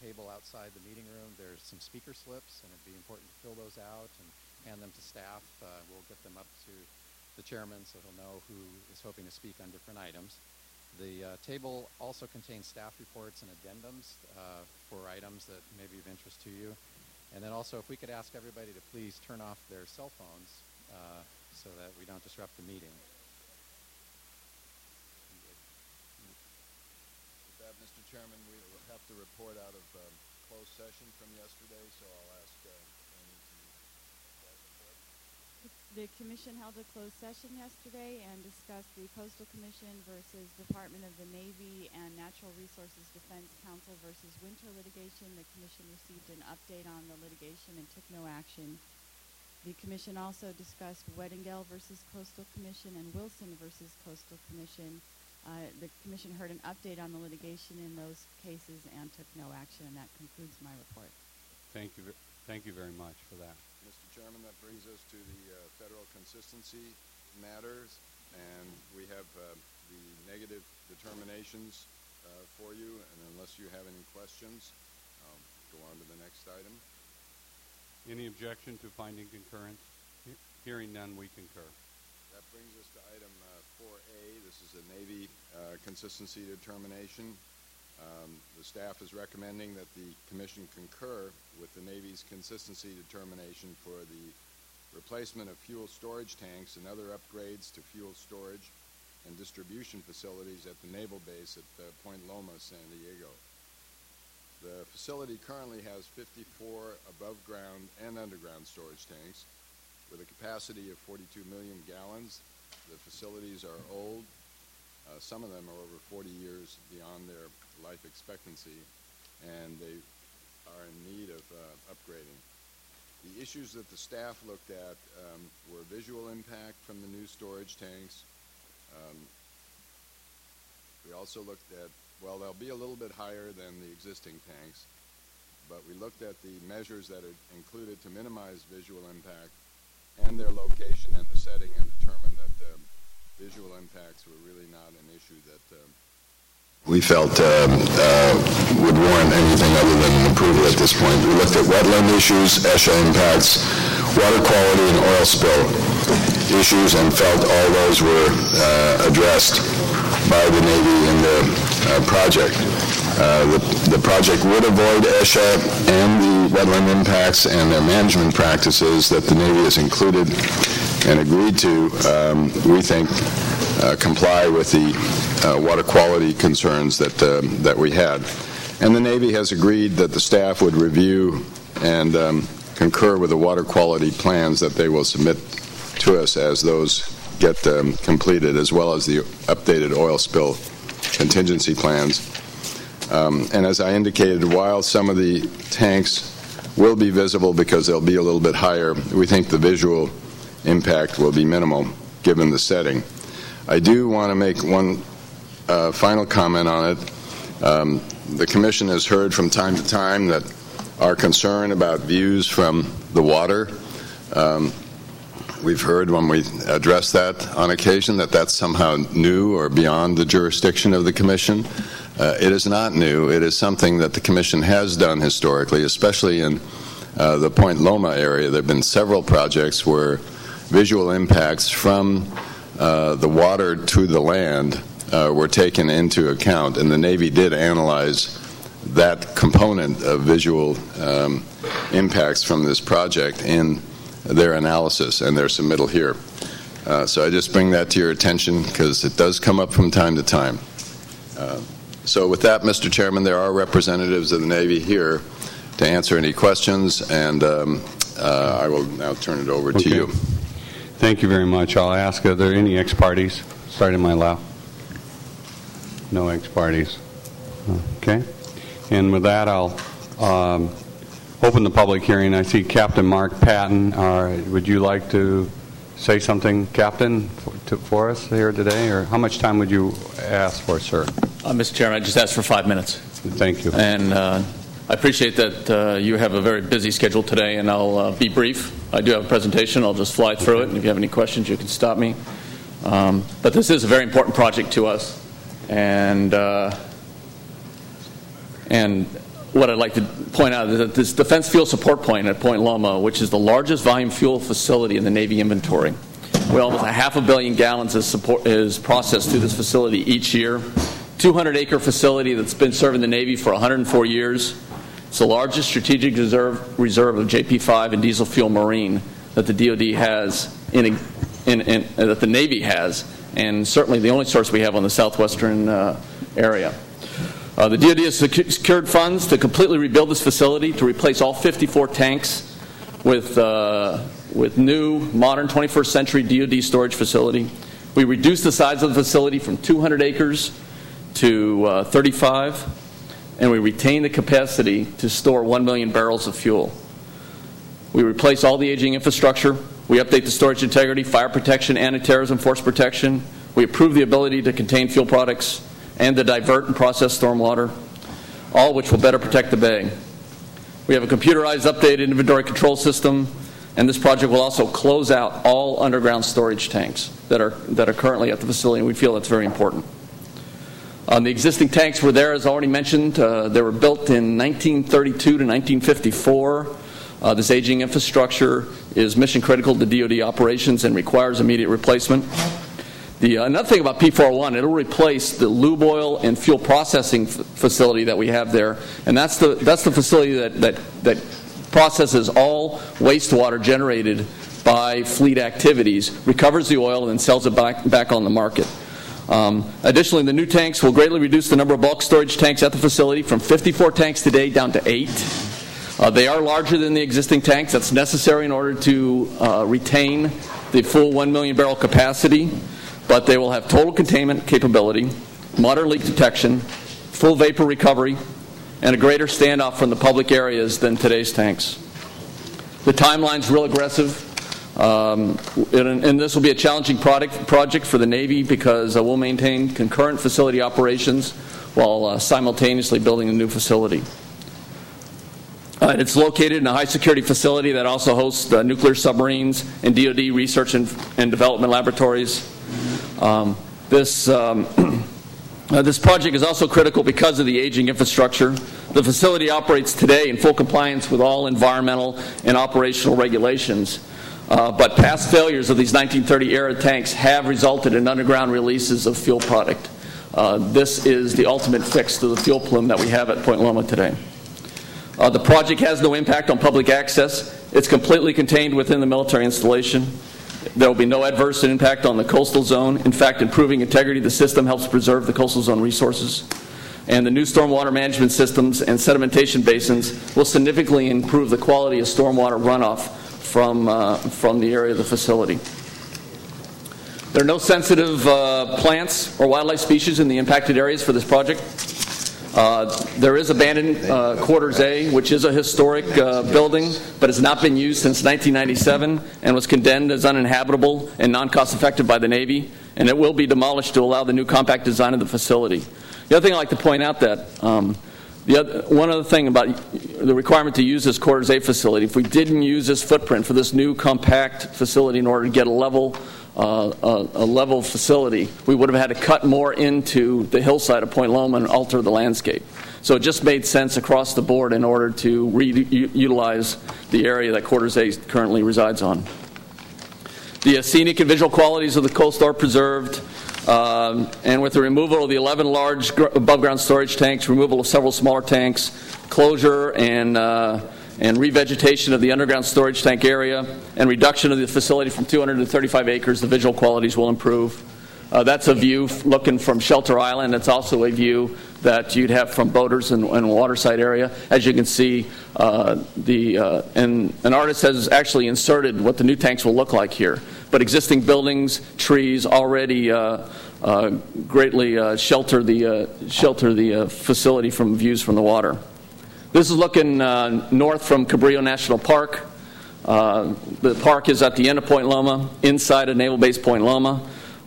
table outside the meeting room. There's some speaker slips, and it'd be important to fill those out and hand them to staff. We'll get them up to the chairman so he'll know who is hoping to speak on different items. The table also contains staff reports and addendums for items that may be of interest to you. And then also, if we could ask everybody to please turn off their cell phones so that we don't disrupt the meeting. With that, Mr. Chairman, we will have to report out of closed session from yesterday, so I'll ask Amy to report. The Commission held a closed session yesterday and discussed the Coastal Commission versus Department of the Navy and Natural Resources Defense Council versus Winter litigation. The Commission received an update on the litigation and took no action. The Commission also discussed Weddingale versus Coastal Commission and Wilson versus Coastal Commission. The Commission heard an update on the litigation in those cases and took no action, and that concludes my report. Thank you very much for that. Mr. Chairman, that brings us to the federal consistency matters, and we have the negative determinations for you, and unless you have any questions, I'll go on to the next item. Any objection to finding concurrence? Hearing none, we concur. That brings us to item 4A. This is a Navy consistency determination. The staff is recommending that the Commission concur with the Navy's consistency determination for the replacement of fuel storage tanks and other upgrades to fuel storage and distribution facilities at the Naval Base at Point Loma, San Diego. The facility currently has 54 above-ground and underground storage tanks with a capacity of 42 million gallons. The facilities are old. Some of them are over 40 years beyond their life expectancy, and they are in need of upgrading. The issues that the staff looked at were visual impact from the new storage tanks. We also looked at, well, they'll be a little bit higher than the existing tanks, but we looked at the measures that are included to minimize visual impact and their location and the setting, and determined that visual impacts were really not an issue that we felt would warrant anything other than an approval at this point. We looked at wetland issues, ESHA impacts, water quality, and oil spill issues, and felt all those were addressed by the Navy in the project. The project would avoid ESHA and the wetland impacts and their management practices that the Navy has included and agreed to, we think, comply with the water quality concerns that we had. And the Navy has agreed that the staff would review and concur with the water quality plans that they will submit to us as those get completed, as well as the updated oil spill contingency plans. And as I indicated, while some of the tanks will be visible because they'll be a little bit higher, we think the visual impact will be minimal given the setting. I do want to make one final comment on it. The Commission has heard from time to time that our concern about views from the water, we've heard when we address that on occasion that that's somehow new or beyond the jurisdiction of the Commission. It is not new. It is something that the Commission has done historically, especially in the Point Loma area. There have been several projects where visual impacts from the water to the land were taken into account, and the Navy did analyze that component of visual impacts from this project in their analysis and their submittal here. So I just bring that to your attention because it does come up from time to time. So with that, Mr. Chairman, there are representatives of the Navy here to answer any questions, and I will now turn it over to you. Thank you very much. I'll ask, are there any ex-parties? Starting my left. No ex-parties. Okay. And with that, I'll open the public hearing. I see Captain Mark Patton. Would you like to say something, Captain, for us here today? Or how much time would you ask for, sir? Mr. Chairman, I just asked for 5 minutes. Thank you. And I appreciate that you have a very busy schedule today, and I'll be brief. I do have a presentation. I'll just fly through it, and if you have any questions, you can stop me. But this is a very important project to us, and what I'd like to point out is that this Defense Fuel Support Point at Point Loma, which is the largest volume fuel facility in the Navy inventory, where almost 500 million gallons is processed through this facility each year. 200-acre facility that's been serving the Navy for 104 years. It's the largest strategic reserve of JP5 and diesel fuel marine that the DoD has, that the Navy has, and certainly the only source we have on the southwestern area. The DoD has secured funds to completely rebuild this facility, to replace all 54 tanks with new, modern, 21st century DoD storage facility. We reduced the size of the facility from 200 acres to 35, and we retain the capacity to store 1 million barrels of fuel. We replace all the aging infrastructure. We update the storage integrity, fire protection, anti-terrorism, force protection. We improve the ability to contain fuel products and to divert and process stormwater, all which will better protect the bay. We have a computerized, updated inventory control system, and this project will also close out all underground storage tanks that are currently at the facility, and we feel that's very important. The existing tanks were there, as already mentioned. They were built in 1932 to 1954. This aging infrastructure is mission critical to DoD operations and requires immediate replacement. Another thing about P401, it'll replace the lube oil and fuel processing facility that we have there, and that's the facility that processes all wastewater generated by fleet activities, recovers the oil, and then sells it back on the market. Additionally, the new tanks will greatly reduce the number of bulk storage tanks at the facility from 54 tanks today down to 8. They are larger than the existing tanks. That's necessary in order to retain the full 1 million barrel capacity, but they will have total containment capability, modern leak detection, full vapor recovery, and a greater standoff from the public areas than today's tanks. The timeline's real aggressive. And this will be a challenging project for the Navy because we'll maintain concurrent facility operations while simultaneously building a new facility. It's located in a high-security facility that also hosts nuclear submarines and DoD research and development laboratories. This project is also critical because of the aging infrastructure. The facility operates today in full compliance with all environmental and operational regulations. But past failures of these 1930-era tanks have resulted in underground releases of fuel product. This is the ultimate fix to the fuel plume that we have at Point Loma today. The project has no impact on public access. It's completely contained within the military installation. There will be no adverse impact on the coastal zone. In fact, improving integrity of the system helps preserve the coastal zone resources. And the new stormwater management systems and sedimentation basins will significantly improve the quality of stormwater runoff from the area of the facility. There are no sensitive plants or wildlife species in the impacted areas for this project. There is abandoned Quarters A, which is a historic building, but has not been used since 1997 and was condemned as uninhabitable and non-cost-effective by the Navy, and it will be demolished to allow the new compact design of the facility. The other thing I'd like to point out that one other thing about the requirement to use this Quarters A facility, if we didn't use this footprint for this new compact facility in order to get a level facility, we would have had to cut more into the hillside of Point Loma and alter the landscape. So it just made sense across the board in order to reutilize the area that Quarters A currently resides on. The scenic and visual qualities of the coast are preserved. And with the removal of the 11 large above-ground storage tanks, removal of several smaller tanks, closure and revegetation of the underground storage tank area, and reduction of the facility from 200 to 35 acres, the visual qualities will improve. That's a view looking from Shelter Island. It's also a view that you'd have from boaters and waterside area. As you can see, an artist has actually inserted what the new tanks will look like here. But existing buildings, trees already greatly shelter the facility from views from the water. This is looking north from Cabrillo National Park. The park is at the end of Point Loma, inside of Naval Base Point Loma.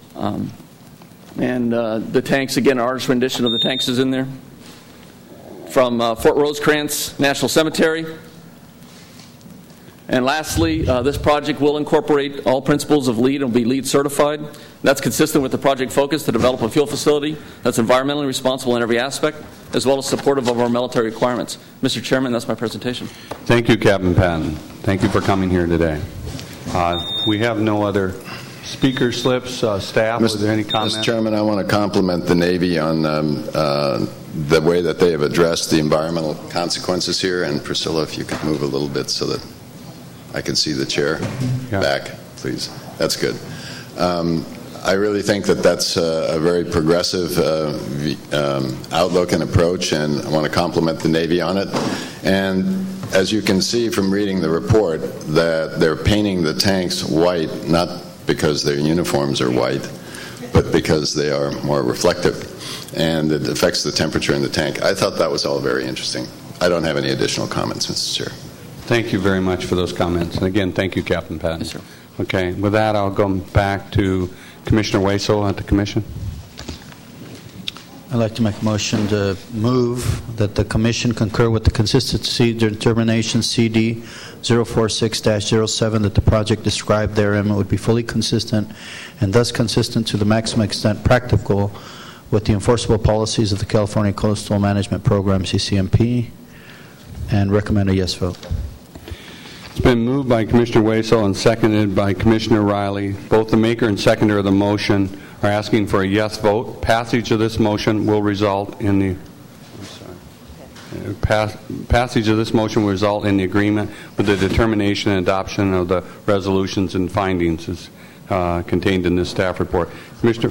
And the tanks, again, an artist's rendition of the tanks is in there. From Fort Rosecrans National Cemetery. And lastly, this project will incorporate all principles of LEED and will be LEED certified. That's consistent with the project focus to develop a fuel facility that's environmentally responsible in every aspect, as well as supportive of our military requirements. Mr. Chairman, that's my presentation. Thank you, Captain Patton. Thank you for coming here today. We have no other speaker slips. Staff, is there any comments? Mr. Chairman, I want to compliment the Navy on the way that they have addressed the environmental consequences here. And Priscilla, if you could move a little bit so that I can see the chair back, please. That's good. I really think that that's a very progressive outlook and approach, and I want to compliment the Navy on it. And as you can see from reading the report, that they're painting the tanks white, not because their uniforms are white, but because they are more reflective, and it affects the temperature in the tank. I thought that was all very interesting. I don't have any additional comments, Mr. Chair. Thank you very much for those comments. And again, thank you, Captain Patton. Yes, sir. Okay, with that, I'll go back to Commissioner Waso at the Commission. I'd like to make a motion to move that the Commission concur with the consistency determination CD 046-07 that the project described therein would be fully consistent and thus consistent to the maximum extent practical with the enforceable policies of the California Coastal Management Program, CCMP, and recommend a yes vote. It's been moved by Commissioner Waso and seconded by Commissioner Riley. Both the maker and seconder of the motion are asking for a yes vote. Passage of this motion will result in the passage of this motion will result in the agreement with the determination and adoption of the resolutions and findings as contained in this staff report. Commissioner,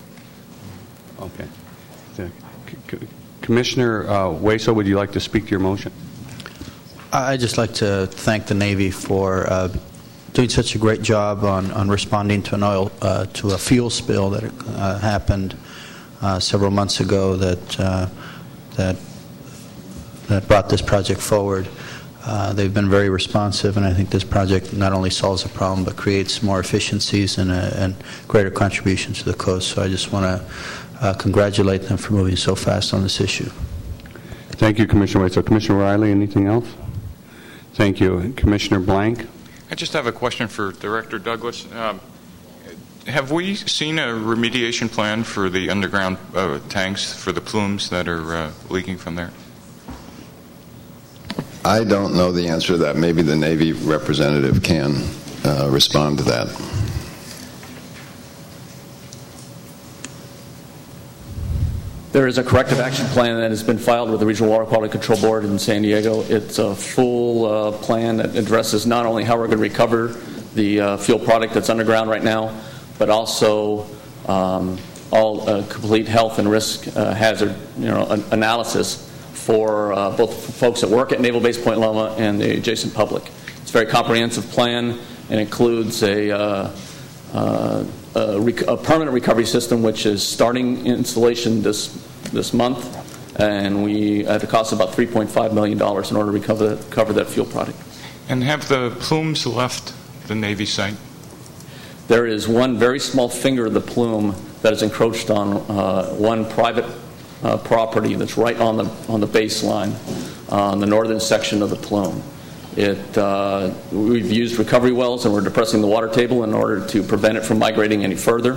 Commissioner Waso, would you like to speak to your motion? I'd just like to thank the Navy for doing such a great job on responding to to a fuel spill that happened several months ago that brought this project forward. They've been very responsive, and I think this project not only solves a problem but creates more efficiencies and greater contributions to the coast. So I just want to congratulate them for moving so fast on this issue. Thank you, Commissioner Waso. Commissioner Riley, anything else? Thank you. Commissioner Blank? I just have a question for Director Douglas. Have we seen a remediation plan for the underground tanks for the plumes that are leaking from there? I don't know the answer to that. Maybe the Navy representative can respond to that. There is a corrective action plan that has been filed with the Regional Water Quality Control Board in San Diego. It's a full plan that addresses not only how we're going to recover the fuel product that's underground right now, but also all complete health and risk hazard analysis for both folks that work at Naval Base Point Loma and the adjacent public. It's a very comprehensive plan and includes a permanent recovery system, which is starting installation this month, and we at a cost of about $3.5 million in order to recover that fuel product. And have the plumes left the Navy site? There is one very small finger of the plume that is encroached on one private property that's right on the baseline on the northern section of the plume. We've used recovery wells, and we're depressing the water table in order to prevent it from migrating any further.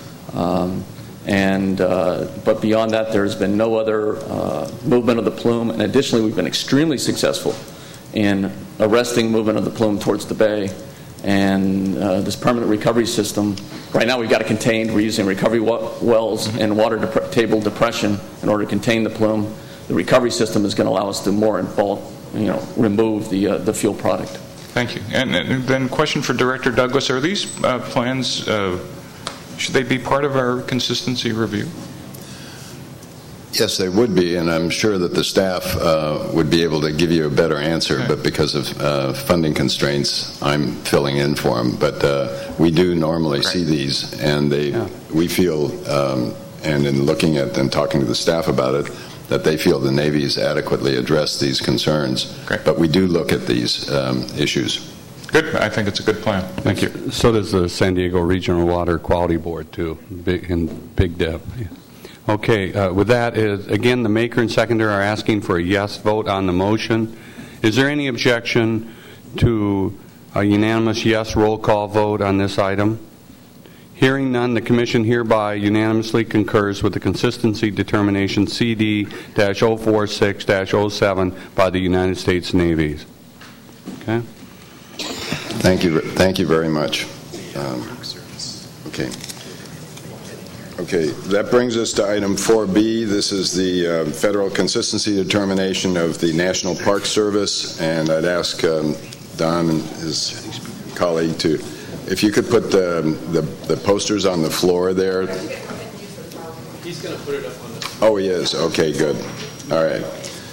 But beyond that, there's been no other movement of the plume. And additionally, we've been extremely successful in arresting movement of the plume towards the bay. And this permanent recovery system, right now we've got it contained. We're using recovery wells and water table depression in order to contain the plume. The recovery system is going to allow us to more in bulk remove the fuel product. Thank you. And then question for Director Douglas. Are these plans, should they be part of our consistency review? Yes, they would be, and I'm sure that the staff would be able to give you a better answer, okay. But because of funding constraints, I'm filling in for them. But we do normally see these, and we feel, and in looking at and talking to the staff about it, that they feel the Navy's adequately addressed these concerns. Great. But we do look at these issues. Good. I think it's a good plan. Thank you. So does the San Diego Regional Water Quality Board, too, in big depth. Okay. With that, again, the maker and seconder are asking for a yes vote on the motion. Is there any objection to a unanimous yes roll call vote on this item? Hearing none, the Commission hereby unanimously concurs with the consistency determination CD-046-07 by the United States Navy. Okay. Thank you very much. Okay, that brings us to item 4B. This is the federal consistency determination of the National Park Service, and I'd ask Don and his colleague to, if you could put the posters on the floor there. He's going to put it up on the... Oh, he is. Okay, good. All right.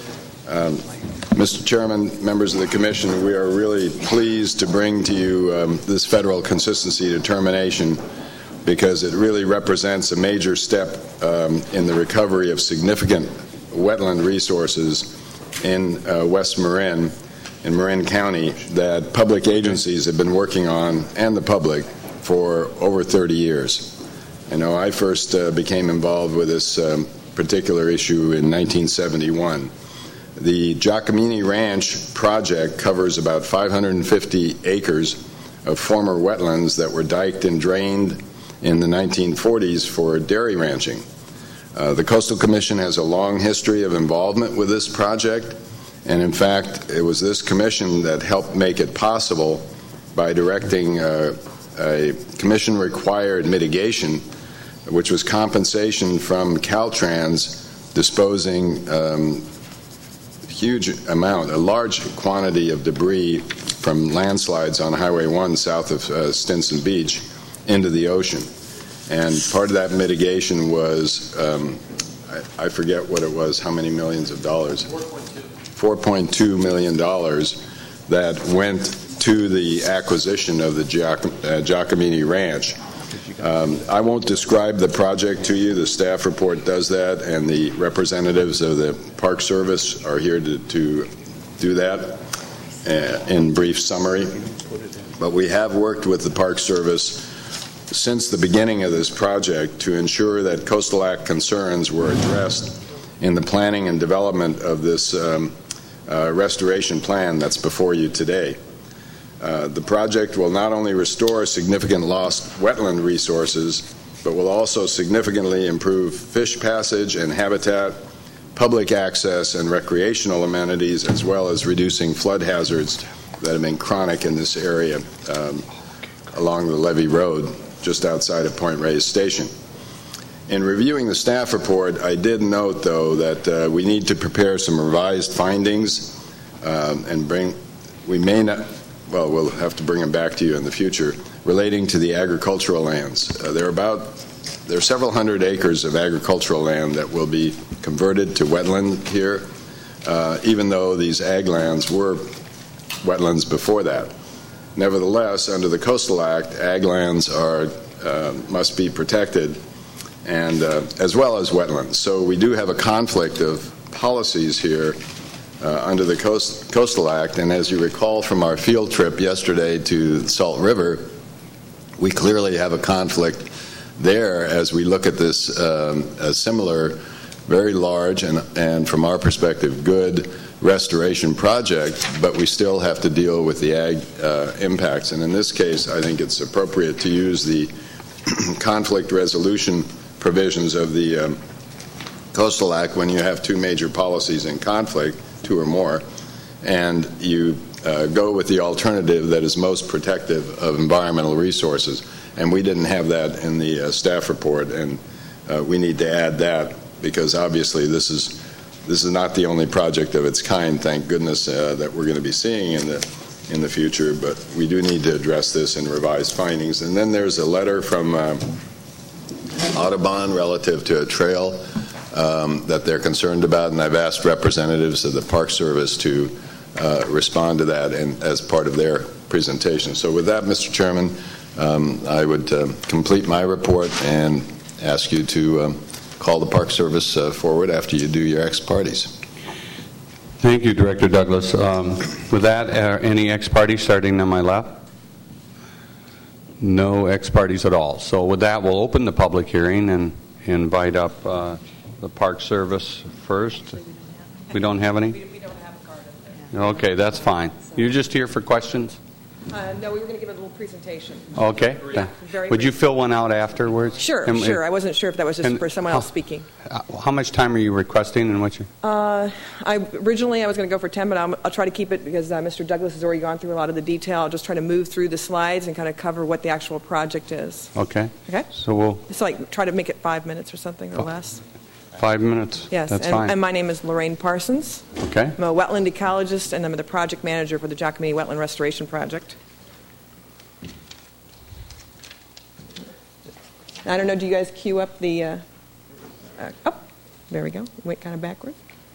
Mr. Chairman, members of the Commission, we are really pleased to bring to you this federal consistency determination because it really represents a major step in the recovery of significant wetland resources in West Marin, in Marin County, that public agencies have been working on, and the public, for over 30 years. I know I first became involved with this particular issue in 1971. The Giacomini Ranch project covers about 550 acres of former wetlands that were diked and drained in the 1940s for dairy ranching. The Coastal Commission has a long history of involvement with this project, and in fact, it was this commission that helped make it possible by directing a commission-required mitigation, which was compensation from Caltrans disposing a large quantity of debris from landslides on Highway 1 south of Stinson Beach into the ocean. And part of that mitigation was, I forget what it was, how many millions of dollars? $4.2 million that went to the acquisition of the Giacomini Ranch. I won't describe the project to you. The staff report does that, and the representatives of the Park Service are here to do that in brief summary. But we have worked with the Park Service since the beginning of this project to ensure that Coastal Act concerns were addressed in the planning and development of this restoration plan that's before you today. The project will not only restore significant lost wetland resources, but will also significantly improve fish passage and habitat, public access and recreational amenities, as well as reducing flood hazards that have been chronic in this area along the Levee Road, just outside of Point Reyes Station. In reviewing the staff report, I did note, though, that we need to prepare some revised findings we'll have to bring them back to you in the future, relating to the agricultural lands. There are several hundred acres of agricultural land that will be converted to wetland here, even though these ag lands were wetlands before that. Nevertheless, under the Coastal Act, ag lands must be protected, and as well as wetlands. So we do have a conflict of policies here under the Coastal Act, and as you recall from our field trip yesterday to the Salt River, we clearly have a conflict there as we look at this a similar, very large and from our perspective good restoration project, but we still have to deal with the ag impacts. And in this case, I think it's appropriate to use the conflict resolution provisions of the Coastal Act when you have two major policies in conflict, two or more, and you go with the alternative that is most protective of environmental resources. And we didn't have that in the staff report, and we need to add that because obviously this is not the only project of its kind, thank goodness, that we're going to be seeing in the future, but we do need to address this in revised findings. And then there's a letter from Audubon relative to a trail that they're concerned about, and I've asked representatives of the Park Service to respond to that and as part of their presentation. So with that, Mr. Chairman, I would complete my report and ask you to call the Park Service forward after you do your ex partes. Thank you, Director Douglas. With that, any ex partes starting on my left? No ex partes at all. So with that, we'll open the public hearing and invite up the Park Service first. We don't have any? We don't have a card up there. Okay, that's fine. You're just here for questions? No, we were going to give a little presentation. Okay. Very Would you brief. fill one out afterwards? Sure. I wasn't sure if that was just for someone else speaking. How much time are you requesting and what you... Originally, I was going to go for 10, but I'll try to keep it because Mr. Douglas has already gone through a lot of the detail. I'll just try to move through the slides and kind of cover what the actual project is. Okay. Okay? So we'll... It's like try to make it 5 minutes or something or less. 5 minutes? Yes. That's fine. And my name is Lorraine Parsons. Okay. I'm a wetland ecologist, and I'm the project manager for the Giacomini Wetland Restoration Project. I don't know, do you guys queue up the... there we go. Went kind of backwards.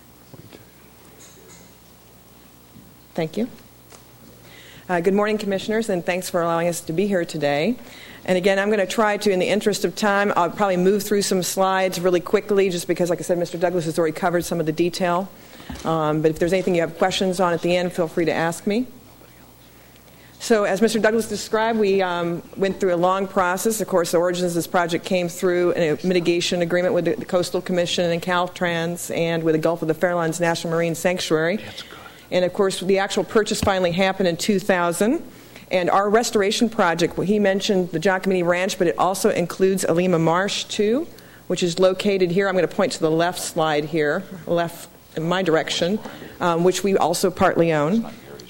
Thank you. Good morning, Commissioners, and thanks for allowing us to be here today. And again, I'm going to try to, in the interest of time, I'll probably move through some slides really quickly, just because, like I said, Mr. Douglas has already covered some of the detail. But if there's anything you have questions on at the end, feel free to ask me. So as Mr. Douglas described, we went through a long process. Of course, the origins of this project came through a mitigation agreement with the Coastal Commission and Caltrans and with the Gulf of the Farallones National Marine Sanctuary. And, of course, the actual purchase finally happened in 2000. And our restoration project, he mentioned the Giacomini Ranch, but it also includes Alima Marsh, too, which is located here. I'm going to point to the left slide here, left in my direction, which we also partly own.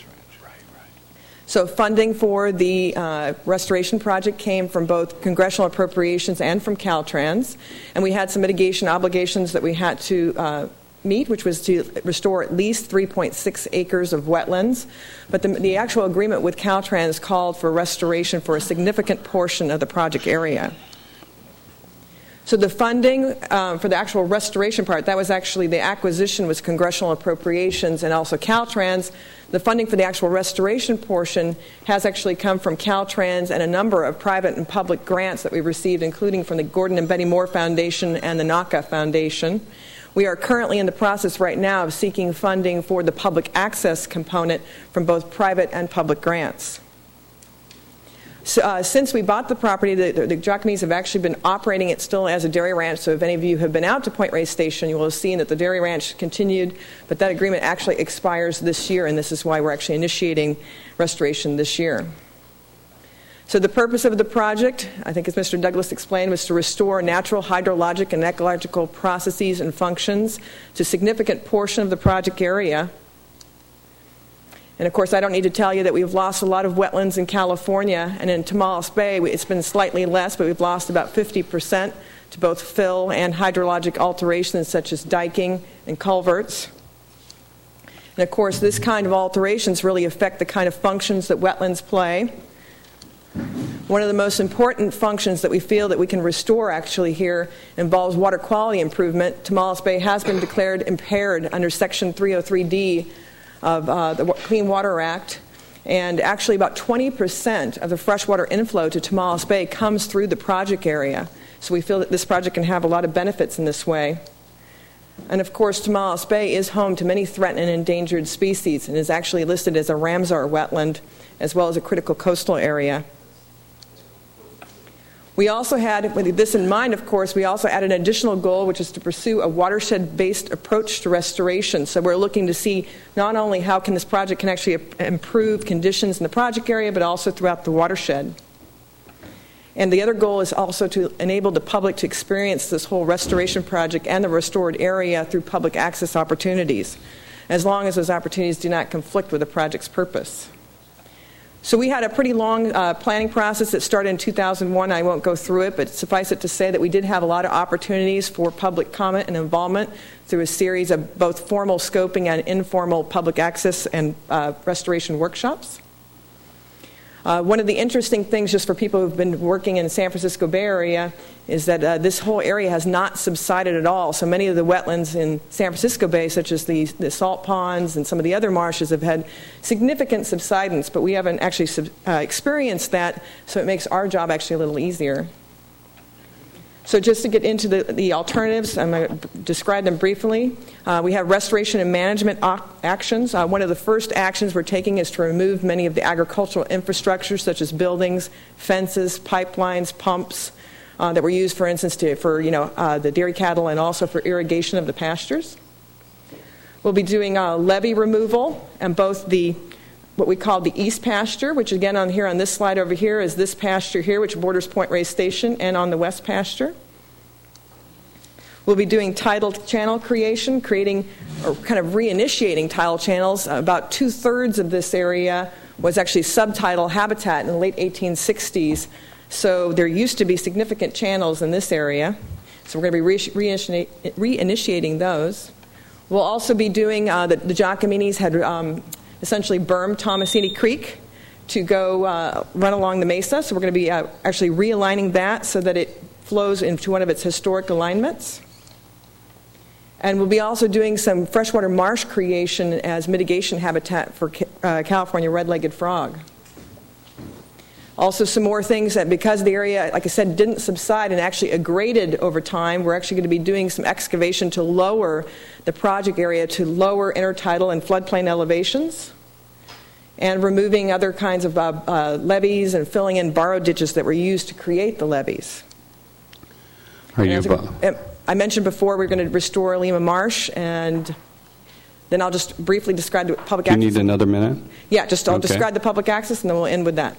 So funding for the restoration project came from both congressional appropriations and from Caltrans. And we had some mitigation obligations that we had to meet, which was to restore at least 3.6 acres of wetlands. But the actual agreement with Caltrans called for restoration for a significant portion of the project area. So the funding for the actual restoration part, that was actually the acquisition was congressional appropriations and also Caltrans. The funding for the actual restoration portion has actually come from Caltrans and a number of private and public grants that we received, including from the Gordon and Betty Moore Foundation and the NACA Foundation. We are currently in the process right now of seeking funding for the public access component from both private and public grants. So, since we bought the property, the Giacominis have actually been operating it still as a dairy ranch. So if any of you have been out to Point Reyes Station, you will have seen that the dairy ranch continued, but that agreement actually expires this year, and this is why we're actually initiating restoration this year. So the purpose of the project, I think as Mr. Douglas explained, was to restore natural hydrologic and ecological processes and functions to a significant portion of the project area. And, of course, I don't need to tell you that we've lost a lot of wetlands in California, and in Tomales Bay it's been slightly less, but we've lost about 50% to both fill and hydrologic alterations such as diking and culverts. And, of course, this kind of alterations really affect the kind of functions that wetlands play. One of the most important functions that we feel that we can restore actually here involves water quality improvement. Tomales Bay has been declared impaired under Section 303D of the Clean Water Act, and actually about 20% of the freshwater inflow to Tomales Bay comes through the project area. So we feel that this project can have a lot of benefits in this way. And of course, Tomales Bay is home to many threatened and endangered species and is actually listed as a Ramsar wetland as well as a critical coastal area. We also had, with this in mind, of course, we also added an additional goal, which is to pursue a watershed-based approach to restoration. So we're looking to see not only how can this project can actually improve conditions in the project area, but also throughout the watershed. And the other goal is also to enable the public to experience this whole restoration project and the restored area through public access opportunities, as long as those opportunities do not conflict with the project's purpose. So we had a pretty long planning process that started in 2001. I won't go through it, but suffice it to say that we did have a lot of opportunities for public comment and involvement through a series of both formal scoping and informal public access and restoration workshops. One of the interesting things, just for people who've been working in the San Francisco Bay Area, is that this whole area has not subsided at all. So many of the wetlands in San Francisco Bay, such as the salt ponds and some of the other marshes, have had significant subsidence, but we haven't actually experienced that, so it makes our job actually a little easier. So just to get into the alternatives, I'm going to describe them briefly. We have restoration and management actions. One of the first actions we're taking is to remove many of the agricultural infrastructure, such as buildings, fences, pipelines, pumps, that were used, for instance, for the dairy cattle and also for irrigation of the pastures. We'll be doing levee removal and both what we call the east pasture, which again on this slide over here is this pasture here, which borders Point Reyes Station, and on the west pasture. We'll be doing tidal channel creation, creating or kind of reinitiating tidal channels. About 2/3 of this area was actually subtidal habitat in the late 1860s. So there used to be significant channels in this area. So we're going to be reinitiating those. We'll also be doing, the Giacomini's had essentially bermed Tomasini Creek to go run along the mesa. So we're going to be actually realigning that so that it flows into one of its historic alignments. And we'll be also doing some freshwater marsh creation as mitigation habitat for California red-legged frog. Also some more things that because the area, like I said, didn't subside and actually aggraded over time, we're actually going to be doing some excavation to lower the project area to lower intertidal and floodplain elevations, and removing other kinds of levees and filling in borrow ditches that were used to create the levees. I mentioned before we're going to restore Lima Marsh, and then I'll just briefly describe the public access. Do you need another minute? Yeah, I'll describe the public access, and then we'll end with that.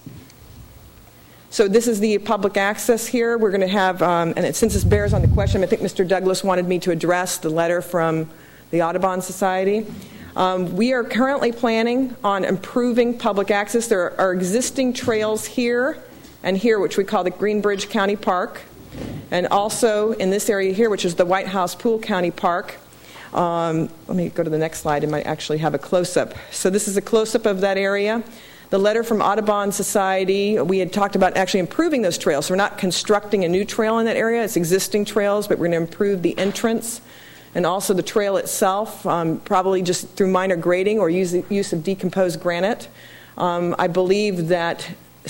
So this is the public access here. We're going to have, since this bears on the question, I think Mr. Douglas wanted me to address the letter from the Audubon Society. We are currently planning on improving public access. There are existing trails here and here, which we call the Greenbridge County Park, and also in this area here, which is the White House Pool County Park. Let me go to the next slide. It might actually have a close-up. So this is a close-up of that area. The letter from Audubon Society, we had talked about actually improving those trails. So we're not constructing a new trail in that area. It's existing trails, but we're going to improve the entrance and also the trail itself, probably just through minor grading or use of decomposed granite. I believe that,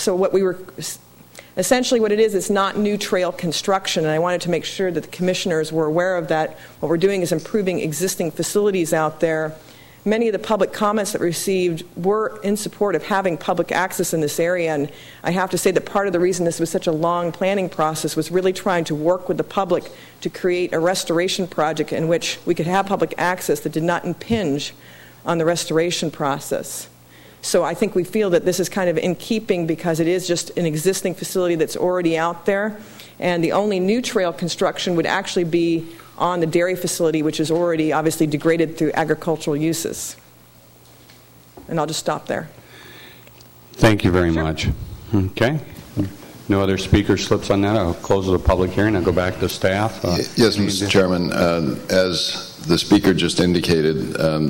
essentially what it is, it's not new trail construction, and I wanted to make sure that the commissioners were aware of that. What we're doing is improving existing facilities out there. Many of the public comments that we received were in support of having public access in this area, and I have to say that part of the reason this was such a long planning process was really trying to work with the public to create a restoration project in which we could have public access that did not impinge on the restoration process. So I think we feel that this is kind of in keeping because it is just an existing facility that's already out there, and the only new trail construction would actually be on the dairy facility, which is already obviously degraded through agricultural uses. And I'll just stop there. Thank you very much. Okay. No other speaker slips on that. I'll close the public hearing. I'll go back to staff. Yes, Mr. Chairman. As the speaker just indicated,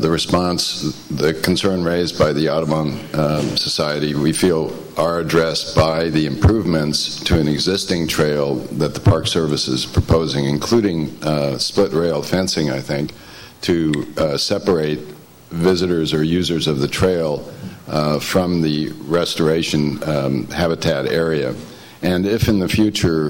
the concern raised by the Audubon Society, we feel are addressed by the improvements to an existing trail that the Park Service is proposing, including split rail fencing, I think, to separate visitors or users of the trail from the restoration habitat area. And if in the future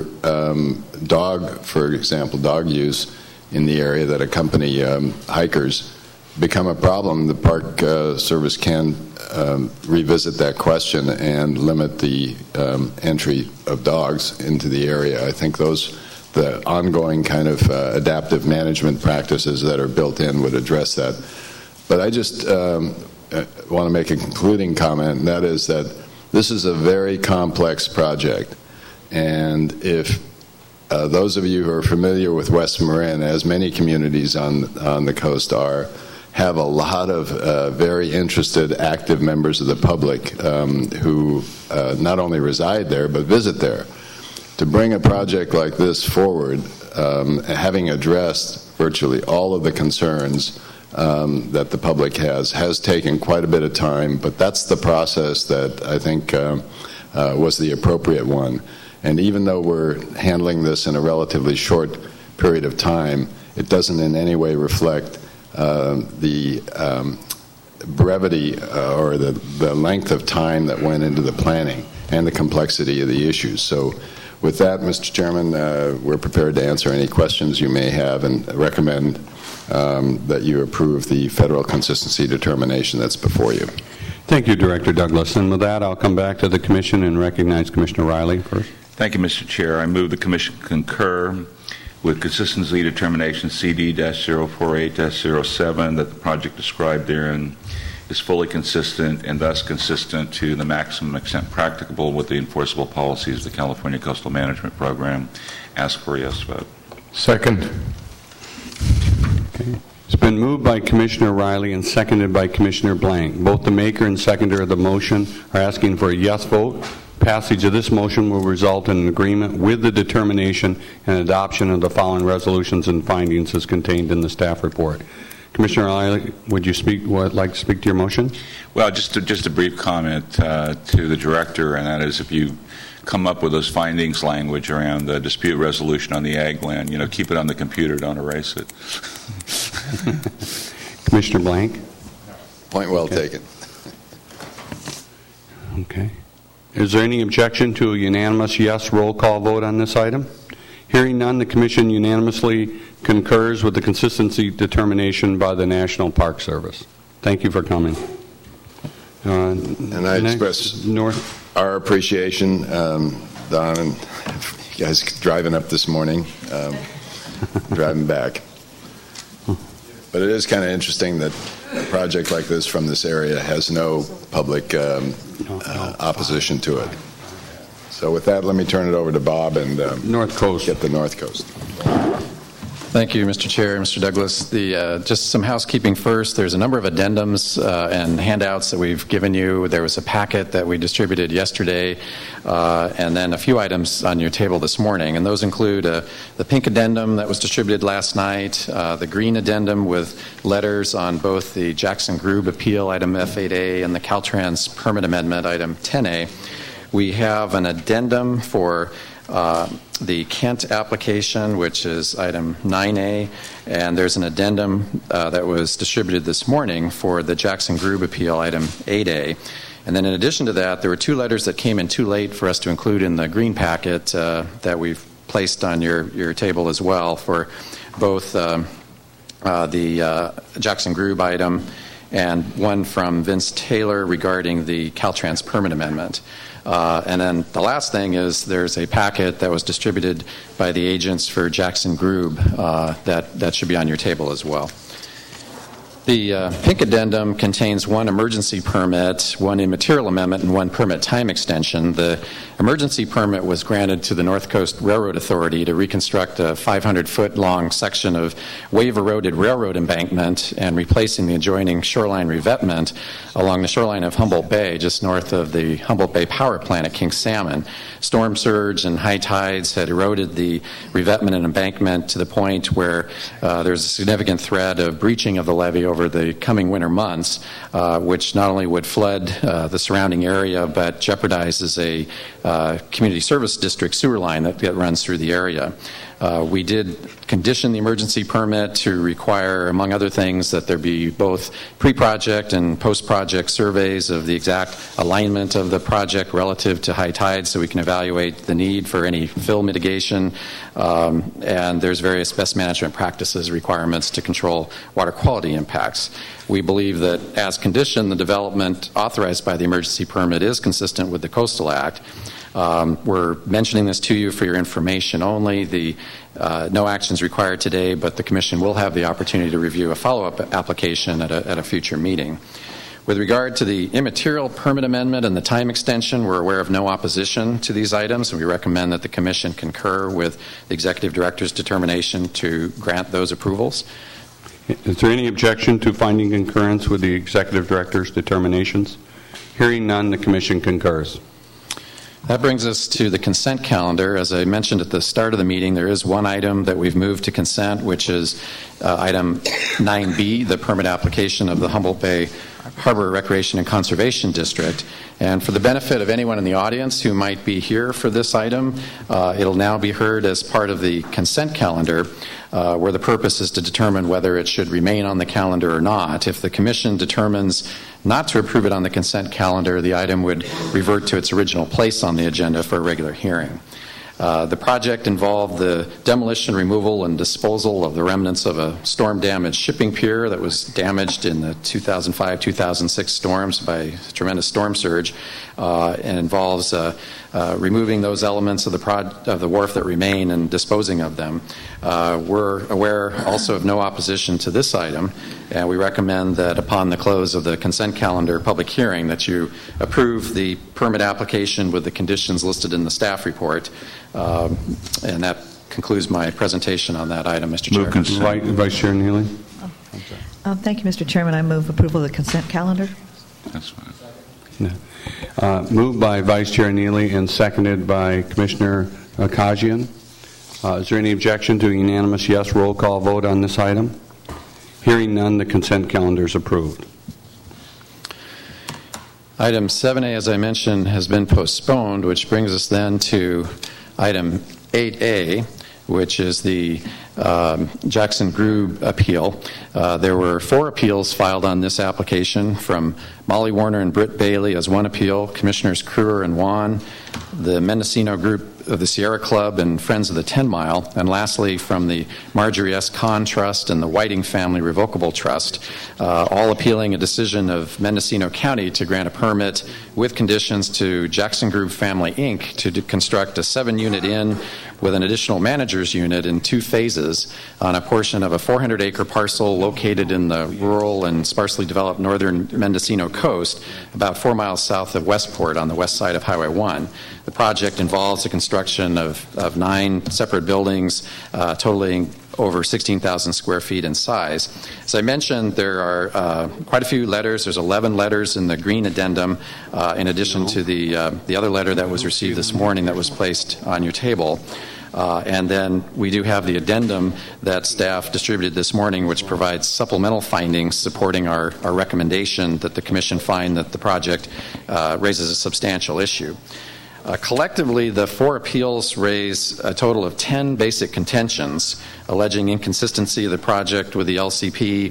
for example, dog use in the area that accompany hikers become a problem, the Park Service can revisit that question and limit the entry of dogs into the area. I think the ongoing kind of adaptive management practices that are built in would address that. But I just want to make a concluding comment, and that is that this is a very complex project. And if those of you who are familiar with West Marin, as many communities on the coast are, have a lot of very interested, active members of the public who not only reside there but visit there. To bring a project like this forward, having addressed virtually all of the concerns that the public has taken quite a bit of time, but that's the process that I think was the appropriate one. And even though we're handling this in a relatively short period of time, it doesn't in any way reflect the brevity or the length of time that went into the planning and the complexity of the issues. So with that, Mr. Chairman, we're prepared to answer any questions you may have and recommend that you approve the federal consistency determination that's before you. Thank you, Director Douglas. And with that, I'll come back to the Commission and recognize Commissioner Riley first. Thank you, Mr. Chair. I move the Commission concur with consistency determination CD-048-07 that the project described therein is fully consistent and thus consistent to the maximum extent practicable with the enforceable policies of the California Coastal Management Program. Ask for a yes vote. Second. Okay. It's been moved by Commissioner Riley and seconded by Commissioner Blank. Both the maker and seconder of the motion are asking for a yes vote. Passage of this motion will result in an agreement with the determination and adoption of the following resolutions and findings as contained in the staff report. Commissioner Riley, would you like to speak to your motion? Well, just a brief comment to the director, and that is if you come up with those findings language around the dispute resolution on the ag land, keep it on the computer, don't erase it. Commissioner Blank? Point well taken. Okay. Is there any objection to a unanimous yes roll call vote on this item? Hearing none, the Commission unanimously concurs with the consistency determination by the National Park Service. Thank you for coming. And I express our appreciation, Don, and you guys driving up this morning, driving back. But it is kind of interesting that a project like this from this area has no public opposition to it. So with that, let me turn it over to Bob and North Coast. Get the North Coast. Thank you, Mr. Chair, Mr. Douglas. Just some housekeeping first. There's a number of addendums and handouts that we've given you. There was a packet that we distributed yesterday, and then a few items on your table this morning. And those include the pink addendum that was distributed last night, the green addendum with letters on both the Jackson-Grube appeal, item F8A, and the Caltrans permit amendment, item 10A. We have an addendum for the Kent application, which is item 9A, and there's an addendum that was distributed this morning for the Jackson-Grube appeal, item 8A. And then in addition to that, there were two letters that came in too late for us to include in the green packet that we've placed on your table as well for both the Jackson-Grube item and one from Vince Taylor regarding the Caltrans permit amendment. And then the last thing is there's a packet that was distributed by the agents for Jackson-Grube that should be on your table as well. The pink addendum contains one emergency permit, one immaterial amendment, and one permit time extension. The emergency permit was granted to the North Coast Railroad Authority to reconstruct a 500-foot-long section of wave-eroded railroad embankment and replacing the adjoining shoreline revetment along the shoreline of Humboldt Bay, just north of the Humboldt Bay Power Plant at King Salmon. Storm surge and high tides had eroded the revetment and embankment to the point where there's a significant threat of breaching of the levee over the coming winter months, which not only would flood the surrounding area, but jeopardizes a community service district sewer line that runs through the area. We did condition the emergency permit to require, among other things, that there be both pre-project and post-project surveys of the exact alignment of the project relative to high tide so we can evaluate the need for any fill mitigation. And there's various best management practices requirements to control water quality impacts. We believe that, as conditioned, the development authorized by the emergency permit is consistent with the Coastal Act. We're mentioning this to you for your information only. No actions required today, but the Commission will have the opportunity to review a follow-up application at a future meeting. With regard to the immaterial permit amendment and the time extension, we're aware of no opposition to these items, and we recommend that the Commission concur with the Executive Director's determination to grant those approvals. Is there any objection to finding concurrence with the Executive Director's determinations? Hearing none, the Commission concurs. That brings us to the consent calendar. As I mentioned at the start of the meeting, there is one item that we've moved to consent, which is item 9B, the permit application of the Humboldt Bay Harbor Recreation and Conservation District. And for the benefit of anyone in the audience who might be here for this item, it'll now be heard as part of the consent calendar, where the purpose is to determine whether it should remain on the calendar or not. If the Commission determines not to approve it on the consent calendar, the item would revert to its original place on the agenda for a regular hearing. The project involved the demolition, removal, and disposal of the remnants of a storm-damaged shipping pier that was damaged in the 2005-2006 storms by a tremendous storm surge, and involves removing those elements of the wharf that remain and disposing of them. We're aware also of no opposition to this item, and we recommend that upon the close of the consent calendar public hearing that you approve the permit application with the conditions listed in the staff report. And that concludes my presentation on that item, Mr. Chair. Vice Chair Neely. Thank you, Mr. Chairman. I move approval of the consent calendar. That's fine. Moved by Vice Chair Neely and seconded by Commissioner Kajian. Is there any objection to a unanimous yes roll call vote on this item? Hearing none, the consent calendar is approved. Item 7A, as I mentioned, has been postponed, which brings us then to item 8A, which is the Jackson Grube appeal. There were 4 appeals filed on this application, from Molly Warner and Britt Bailey as one appeal, Commissioners Kruer and Wan, the Mendocino Group of the Sierra Club and Friends of the 10 Mile, and lastly from the Marjorie S. Kahn Trust and the Whiting Family Revocable Trust, all appealing a decision of Mendocino County to grant a permit with conditions to Jackson Grube Family, Inc. to construct a 7-unit inn with an additional manager's unit in 2 phases on a portion of a 400-acre parcel located in the rural and sparsely developed northern Mendocino coast, about 4 miles south of Westport on the west side of Highway 1. The project involves the construction of 9 separate buildings totaling over 16,000 square feet in size. As I mentioned, there are quite a few letters. There's 11 letters in the green addendum, in addition to the other letter that was received this morning that was placed on your table. And then we do have the addendum that staff distributed this morning, which provides supplemental findings supporting our recommendation that the Commission find that the project raises a substantial issue. Collectively, the 4 appeals raise a total of 10 basic contentions, alleging inconsistency of the project with the LCP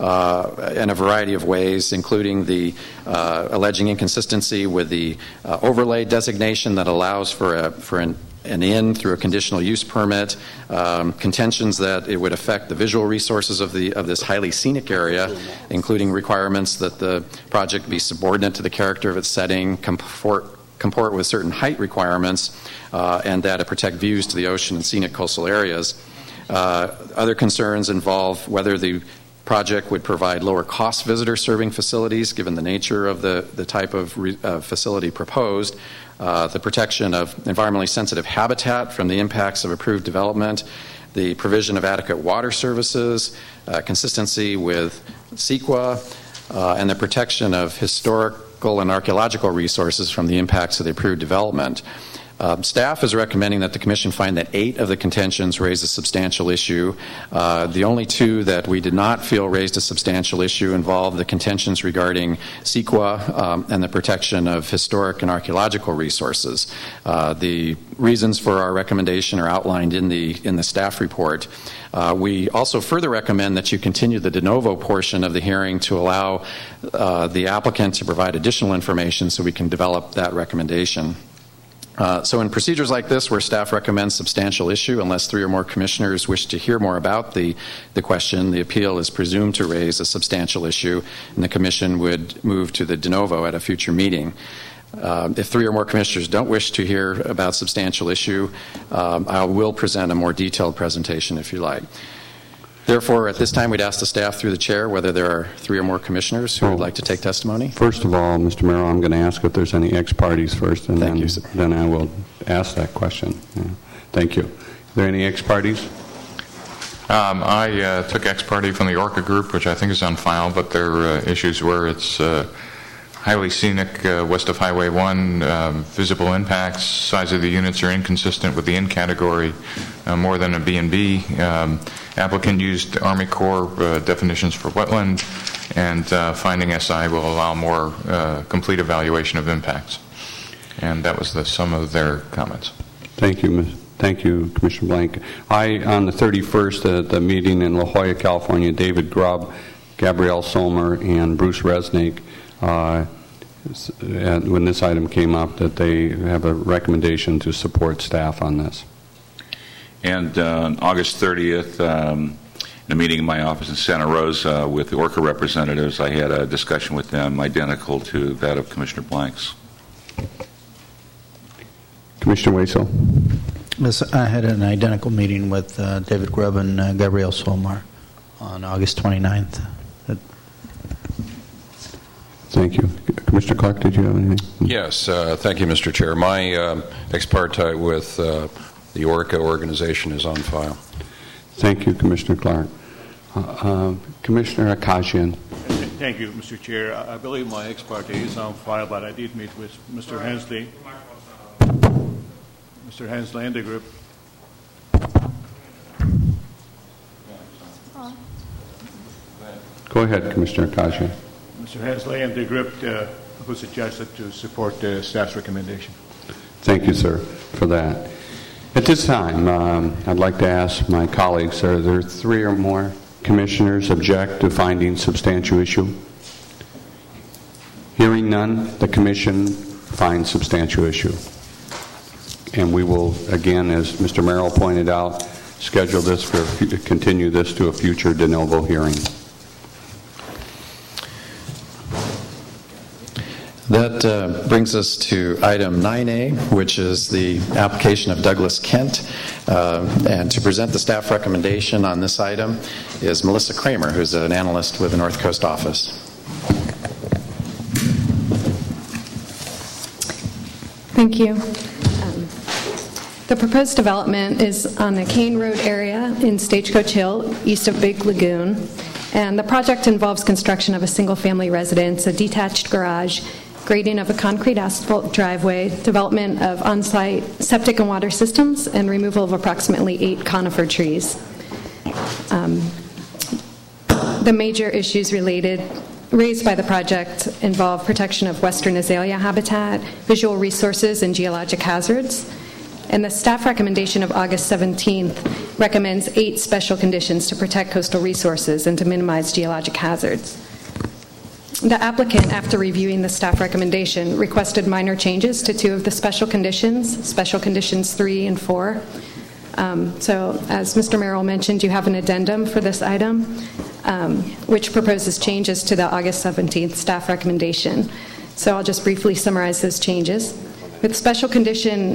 in a variety of ways, including the alleging inconsistency with the overlay designation that allows for an inn through a conditional use permit, contentions that it would affect the visual resources of this highly scenic area, including requirements that the project be subordinate to the character of its setting, comport with certain height requirements, and that it protect views to the ocean and scenic coastal areas. Other concerns involve whether the project would provide lower cost visitor serving facilities given the nature of the type of facility proposed, the protection of environmentally sensitive habitat from the impacts of approved development, the provision of adequate water services, consistency with CEQA, and the protection of historical and archaeological resources from the impacts of the approved development. Staff is recommending that the Commission find that 8 of the contentions raise a substantial issue. The only 2 that we did not feel raised a substantial issue involve the contentions regarding CEQA and the protection of historic and archaeological resources. The reasons for our recommendation are outlined in the staff report. We also further recommend that you continue the de novo portion of the hearing to allow the applicant to provide additional information so we can develop that recommendation. So in procedures like this, where staff recommends substantial issue, unless 3 or more commissioners wish to hear more about the question, the appeal is presumed to raise a substantial issue, and the Commission would move to the de novo at a future meeting. If 3 or more commissioners don't wish to hear about substantial issue, I will present a more detailed presentation if you like. Therefore, at this time, we'd ask the staff through the chair whether there are 3 or more commissioners who would like to take testimony. First of all, Mr. Merrill, I'm going to ask if there's any ex-parties first, and then I will ask that question. Yeah. Thank you. Are there any ex-parties? I took ex-parte from the Orca Group, which I think is on file, but there are issues where it's highly scenic west of Highway 1, visible impacts, size of the units are inconsistent with the N category, more than a B&B. Applicant used Army Corps definitions for wetland, and finding SI will allow more complete evaluation of impacts. And that was the sum of their comments. Thank you, Thank you, Commissioner Blank. On the 31st at the meeting in La Jolla, California, David Grubb, Gabrielle Solmer, and Bruce Resnick, when this item came up, that they have a recommendation to support staff on this. And on August 30th, in a meeting in my office in Santa Rosa with the Orca representatives, I had a discussion with them identical to that of Commissioner Blank's. Commissioner Waisel. I had an identical meeting with David Grubb and Gabrielle Solmar on August 29th. Thank you. Commissioner Clark, did you have anything? Yes, thank you, Mr. Chair. My ex parte with the ORCA organization is on file. Thank you, Commissioner Clark. Commissioner Akajian. Thank you, Mr. Chair. I believe my ex parte is on file, but I did meet with Mr. Hensley. Mr. Hensley and the group. Go ahead, Commissioner Akajian. Mr. Hensley and the group who suggested to support the staff's recommendation. Thank you, sir, for that. At this time, I'd like to ask my colleagues, are there 3 or more commissioners object to finding substantial issue? Hearing none, the commission finds substantial issue. And we will, again, as Mr. Merrill pointed out, schedule this continue this to a future de novo hearing. That brings us to item 9A, which is the application of Douglas Kent. And to present the staff recommendation on this item is Melissa Kramer, who's an analyst with the North Coast office. Thank you. The proposed development is on the Kane Road area in Stagecoach Hill, east of Big Lagoon. And the project involves construction of a single-family residence, a detached garage, grading of a concrete asphalt driveway, development of on-site septic and water systems, and removal of approximately 8 conifer trees. The major issues raised by the project involve protection of western azalea habitat, visual resources, and geologic hazards. And the staff recommendation of August 17th recommends 8 special conditions to protect coastal resources and to minimize geologic hazards. The applicant, after reviewing the staff recommendation, requested minor changes to 2 of the special conditions 3 and 4. So, as Mr. Merrill mentioned, you have an addendum for this item, which proposes changes to the August 17th staff recommendation. So I'll just briefly summarize those changes. With special condition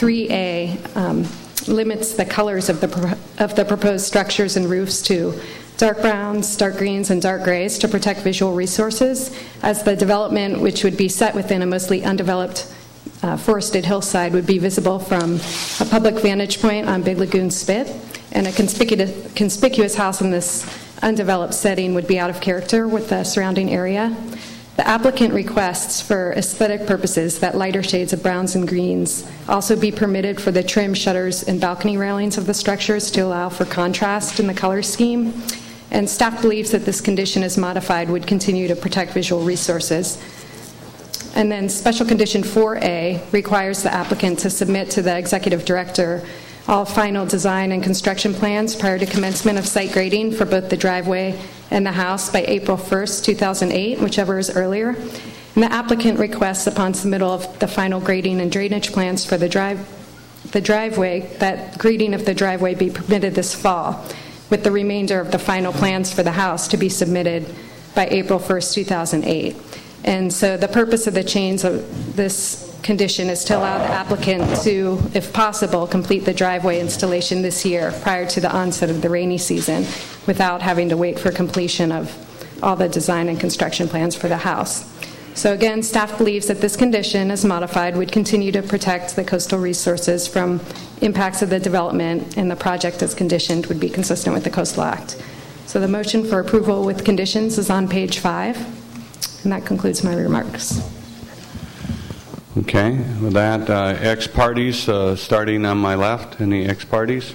3A, limits the colors of the proposed structures and roofs to dark browns, dark greens, and dark grays to protect visual resources, as the development, which would be set within a mostly undeveloped forested hillside, would be visible from a public vantage point on Big Lagoon Spit, and a conspicuous house in this undeveloped setting would be out of character with the surrounding area. The applicant requests, for aesthetic purposes, that lighter shades of browns and greens also be permitted for the trim shutters and balcony railings of the structures to allow for contrast in the color scheme. And staff believes that this condition, as modified, would continue to protect visual resources. And then special condition 4A requires the applicant to submit to the executive director all final design and construction plans prior to commencement of site grading for both the driveway and the house by April 1st, 2008, whichever is earlier. And the applicant requests, upon submittal of the final grading and drainage plans for the driveway, that grading of the driveway be permitted this fall, with the remainder of the final plans for the house to be submitted by April 1st, 2008. And so the purpose of the change of this condition is to allow the applicant to, if possible, complete the driveway installation this year prior to the onset of the rainy season without having to wait for completion of all the design and construction plans for the house. So again, staff believes that this condition, as modified, would continue to protect the coastal resources from impacts of the development, and the project as conditioned would be consistent with the Coastal Act. So the motion for approval with conditions is on page 5, and that concludes my remarks. Okay, with that, ex-parties, starting on my left. Any ex-parties?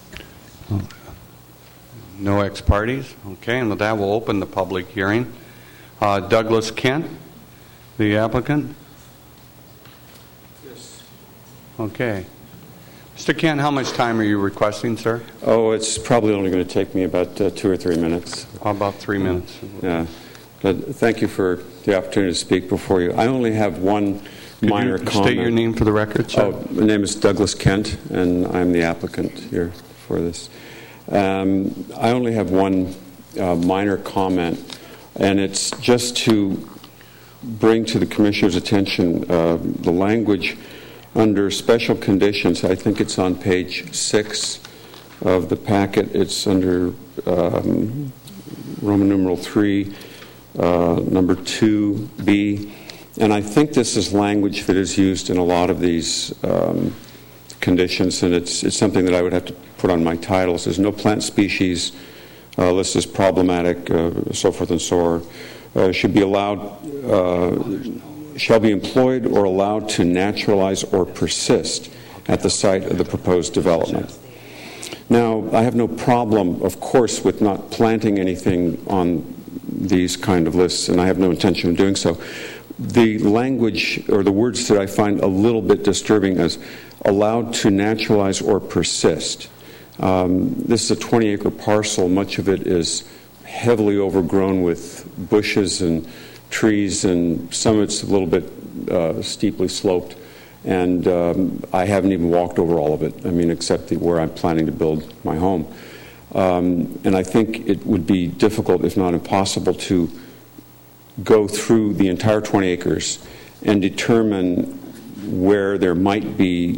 No ex-parties? Okay, and with that, we'll open the public hearing. Douglas Kent, the applicant? Yes. Okay. Mr. Kent, how much time are you requesting, sir? Oh, it's probably only going to take me about 2 or 3 minutes. How about 3 minutes? Yeah. But thank you for the opportunity to speak before you. I only have one minor comment. State your name for the record, sir. Oh, my name is Douglas Kent, and I'm the applicant here for this. I only have one minor comment, and it's just to bring to the Commissioner's attention the language Under special conditions, I think it's on page 6 of the packet. It's under Roman numeral 3, number 2B. And I think this is language that is used in a lot of these conditions, and it's something that I would have to put on my title. It says no plant species listed as problematic, so forth and so on, should be allowed, shall be employed or allowed to naturalize or persist at the site of the proposed development. Now, I have no problem, of course, with not planting anything on these kind of lists, and I have no intention of doing so. The language or the words that I find a little bit disturbing is allowed to naturalize or persist. This is a 20-acre parcel. Much of it is heavily overgrown with bushes and trees, and some of it's a little bit steeply sloped. And I haven't even walked over all of it, except where I'm planning to build my home. And I think it would be difficult, if not impossible, to go through the entire 20 acres and determine where there might be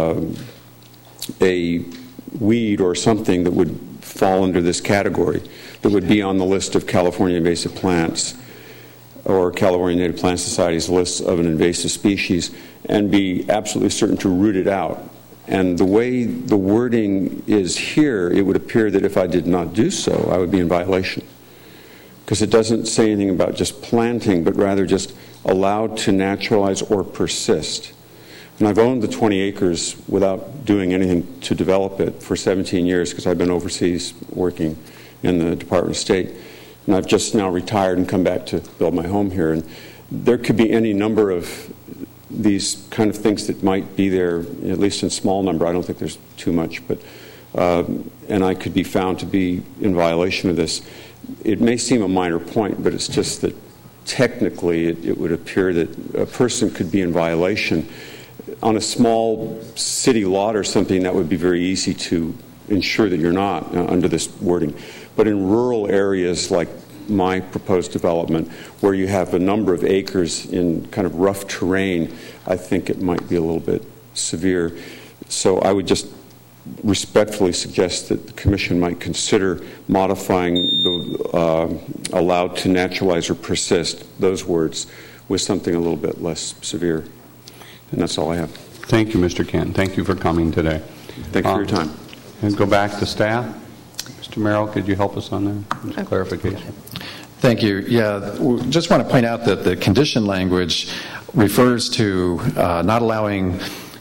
a weed or something that would fall under this category, that would be on the list of California invasive plants or California Native Plant Society's list of an invasive species, and be absolutely certain to root it out. And the way the wording is here, it would appear that if I did not do so, I would be in violation. Because it doesn't say anything about just planting, but rather just allowed to naturalize or persist. And I've owned the 20 acres without doing anything to develop it for 17 years because I've been overseas working in the Department of State. And I've just now retired and come back to build my home here. And there could be any number of these kind of things that might be there, at least in small number. I don't think there's too much, but and I could be found to be in violation of this. It may seem a minor point, but it's just that technically it would appear that a person could be in violation. On a small city lot or something, that would be very easy to ensure that you're not under this wording. But in rural areas like my proposed development, where you have a number of acres in kind of rough terrain, I think it might be a little bit severe. So I would just respectfully suggest that the Commission might consider modifying the allowed to naturalize or persist, those words, with something a little bit less severe. And that's all I have. Thank you, Mr. Kent. Thank you for coming today. Thank you for your time. And go back to staff. Mr. Merrill, could you help us on that? Clarification. Thank you. Yeah, just want to point out that the condition language refers to not allowing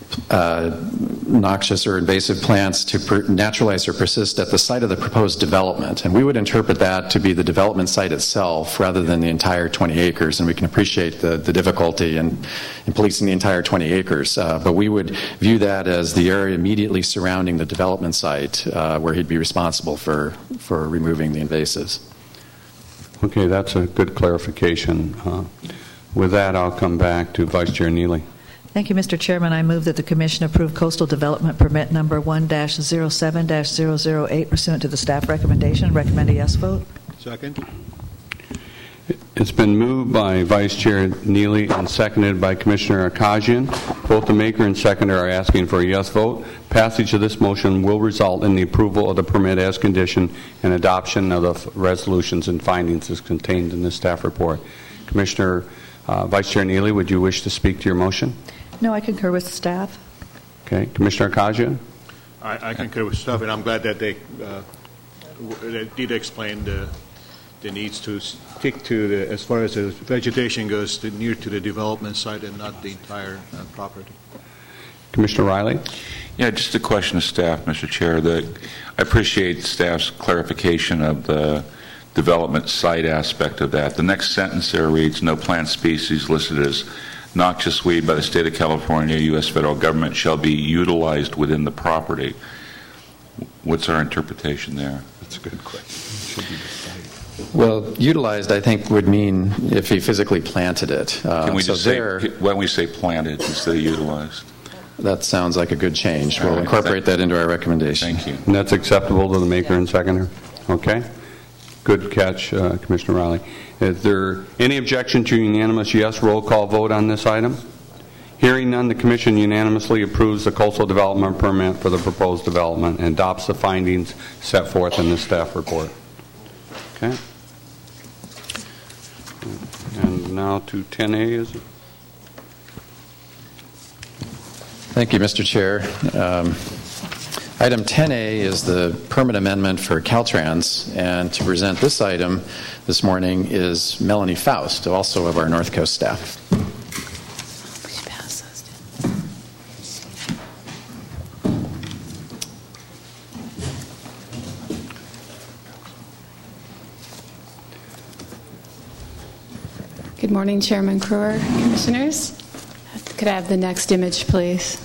noxious or invasive plants to naturalize or persist at the site of the proposed development. And we would interpret that to be the development site itself rather than the entire 20 acres. And we can appreciate the difficulty in policing the entire 20 acres. But we would view that as the area immediately surrounding the development site where he'd be responsible for removing the invasives. Okay, that's a good clarification. With that, I'll come back to Vice Chair Neely. Thank you, Mr. Chairman. I move that the Commission approve Coastal Development Permit number 1-07-008 pursuant to the staff recommendation. Recommend a yes vote. Second. It's been moved by Vice Chair Neely and seconded by Commissioner Akajian. Both the maker and seconder are asking for a yes vote. Passage of this motion will result in the approval of the permit as conditioned and adoption of the resolutions and findings as contained in the staff report. Commissioner Vice Chair Neely, would you wish to speak to your motion? No, I concur with staff. Okay. Commissioner Akajian? I concur with staff, and I'm glad that they did explain the needs to stick to the, as far as the vegetation goes, near to the development site and not the entire property. Commissioner Riley? Yeah, just a question of staff, Mr. Chair. I appreciate staff's clarification of the development site aspect of that. The next sentence there reads, no plant species listed as noxious weed by the state of California, U.S. federal government shall be utilized within the property. What's our interpretation there? That's a good question. Should be decided. Well, utilized, I think, would mean if he physically planted it. Can we just say, why don't we say planted instead of utilized? That sounds like a good change. We'll incorporate that into our recommendation. Thank you. And that's acceptable to the maker and seconder? Okay. Good catch, Commissioner Riley. Is there any objection to unanimous yes roll call vote on this item? Hearing none, the Commission unanimously approves the coastal development permit for the proposed development and adopts the findings set forth in the staff report. Okay. And now to 10A, is it? Thank you, Mr. Chair. Item 10A is the permit amendment for Caltrans, and to present this item this morning is Melanie Faust, also of our North Coast staff. Good morning, Chairman Crewer, Commissioners. Could I have the next image, please?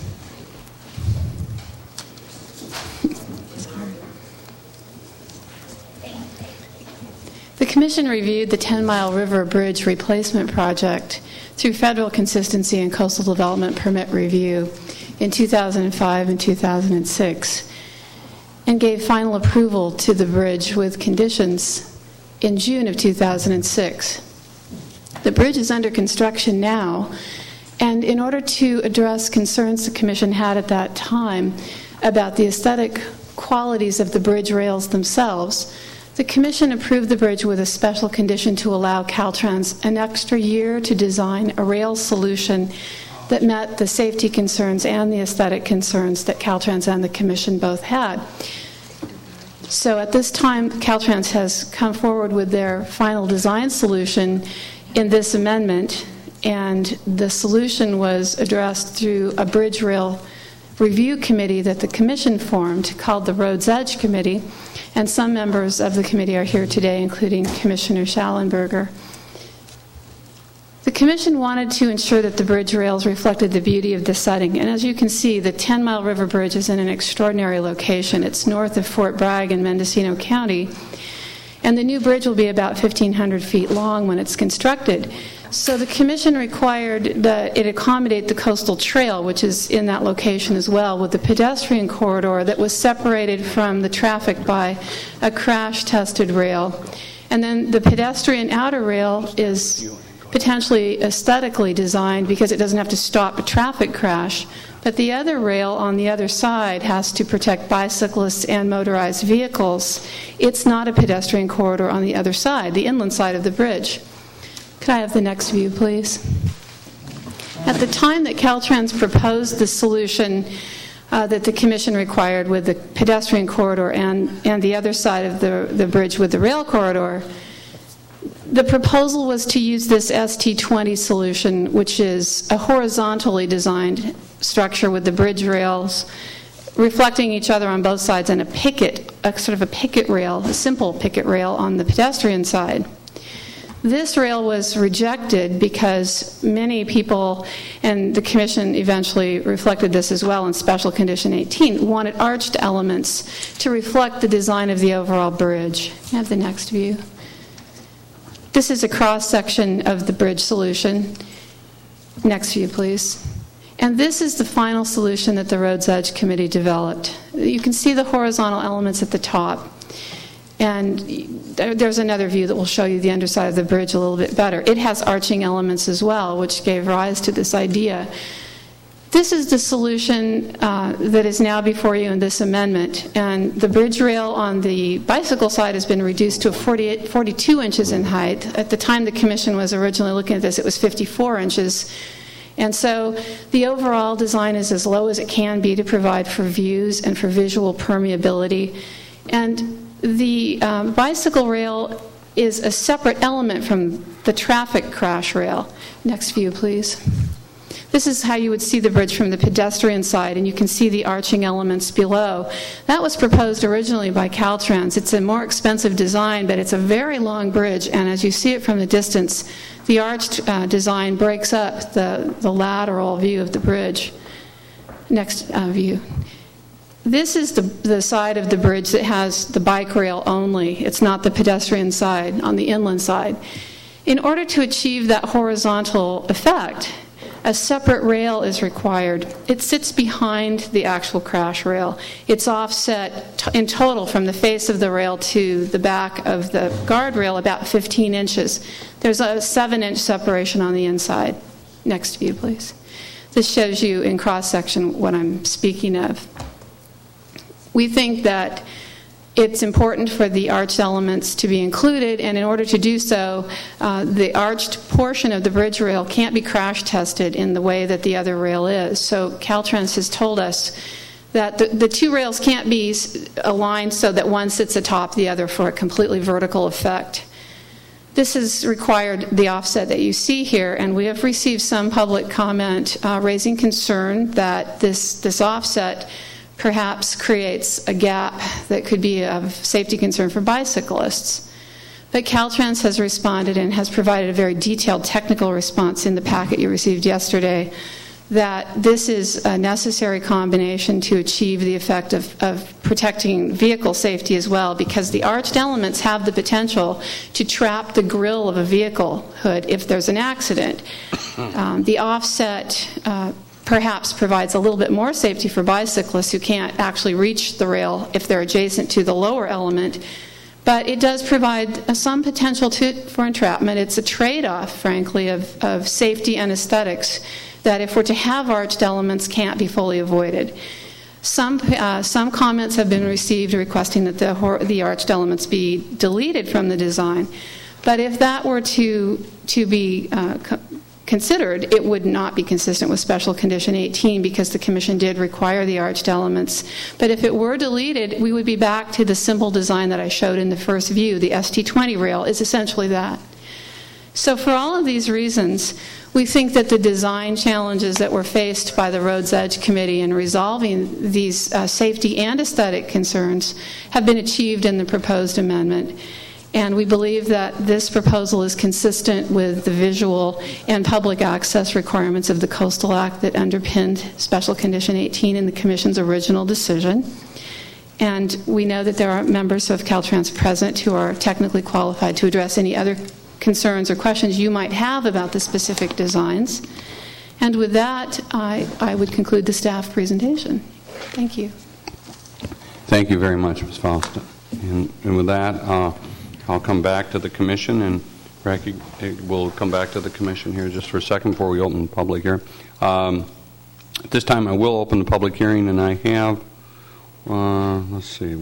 The Commission reviewed the 10 Mile River Bridge Replacement Project through Federal Consistency and Coastal Development Permit Review in 2005 and 2006 and gave final approval to the bridge with conditions in June of 2006. The bridge is under construction now, and in order to address concerns the Commission had at that time about the aesthetic qualities of the bridge rails themselves, the Commission approved the bridge with a special condition to allow Caltrans an extra year to design a rail solution that met the safety concerns and the aesthetic concerns that Caltrans and the Commission both had. So at this time, Caltrans has come forward with their final design solution in this amendment, and the solution was addressed through a bridge rail review committee that the Commission formed called the Roads Edge Committee, and some members of the committee are here today, including Commissioner Schallenberger. The Commission wanted to ensure that the bridge rails reflected the beauty of the setting, and as you can see, the 10 Mile River Bridge is in an extraordinary location. It's north of Fort Bragg in Mendocino County, and the new bridge will be about 1,500 feet long when it's constructed. So the Commission required that it accommodate the coastal trail, which is in that location as well, with the pedestrian corridor that was separated from the traffic by a crash-tested rail. And then the pedestrian outer rail is potentially aesthetically designed because it doesn't have to stop a traffic crash. But the other rail on the other side has to protect bicyclists and motorized vehicles. It's not a pedestrian corridor on the other side, the inland side of the bridge. Could I have the next view, please? At the time that Caltrans proposed the solution that the Commission required with the pedestrian corridor and the other side of the bridge with the rail corridor, the proposal was to use this ST20 solution, which is a horizontally designed structure with the bridge rails reflecting each other on both sides and a sort of a picket rail, a simple picket rail on the pedestrian side. This rail was rejected because many people, and the Commission eventually reflected this as well in Special Condition 18, wanted arched elements to reflect the design of the overall bridge. Can I have the next view? This is a cross-section of the bridge solution. Next view, please. And this is the final solution that the Roads Edge Committee developed. You can see the horizontal elements at the top. And there's another view that will show you the underside of the bridge a little bit better. It has arching elements as well, which gave rise to this idea. This is the solution that is now before you in this amendment. And the bridge rail on the bicycle side has been reduced to 42 inches in height. At the time the Commission was originally looking at this, it was 54 inches. And so the overall design is as low as it can be to provide for views and for visual permeability. And the bicycle rail is a separate element from the traffic crash rail. Next view, please. This is how you would see the bridge from the pedestrian side, and you can see the arching elements below. That was proposed originally by Caltrans. It's a more expensive design, but it's a very long bridge, and as you see it from the distance, the arched design breaks up the lateral view of the bridge. Next view. This is the side of the bridge that has the bike rail only. It's not the pedestrian side on the inland side. In order to achieve that horizontal effect, a separate rail is required. It sits behind the actual crash rail. It's offset in total from the face of the rail to the back of the guardrail about 15 inches. There's a 7-inch separation on the inside. Next view, please. This shows you in cross-section what I'm speaking of. We think that it's important for the arched elements to be included, and in order to do so, the arched portion of the bridge rail can't be crash tested in the way that the other rail is. So Caltrans has told us that the two rails can't be aligned so that one sits atop the other for a completely vertical effect. This has required the offset that you see here, and we have received some public comment raising concern that this offset perhaps creates a gap that could be of safety concern for bicyclists. But Caltrans has responded and has provided a very detailed technical response in the packet you received yesterday that this is a necessary combination to achieve the effect of protecting vehicle safety as well, because the arched elements have the potential to trap the grille of a vehicle hood if there's an accident. The offset perhaps provides a little bit more safety for bicyclists who can't actually reach the rail if they're adjacent to the lower element, but it does provide some potential for entrapment. It's a trade-off, frankly, of safety and aesthetics that if we're to have arched elements can't be fully avoided. Some comments have been received requesting that the arched elements be deleted from the design, but if that were to be considered, it would not be consistent with Special Condition 18 because the Commission did require the arched elements. But if it were deleted, we would be back to the simple design that I showed in the first view. The ST20 rail is essentially that. So for all of these reasons, we think that the design challenges that were faced by the Roads Edge Committee in resolving these safety and aesthetic concerns have been achieved in the proposed amendment. And we believe that this proposal is consistent with the visual and public access requirements of the Coastal Act that underpinned Special Condition 18 in the Commission's original decision. And we know that there are members of Caltrans present who are technically qualified to address any other concerns or questions you might have about the specific designs. And with that, I would conclude the staff presentation. Thank you. Thank you very much, Ms. Fausta. And with that, I'll come back to the Commission, and we'll come back to the Commission here just for a second before we open the public hearing. At this time, I will open the public hearing, and I have, let's see,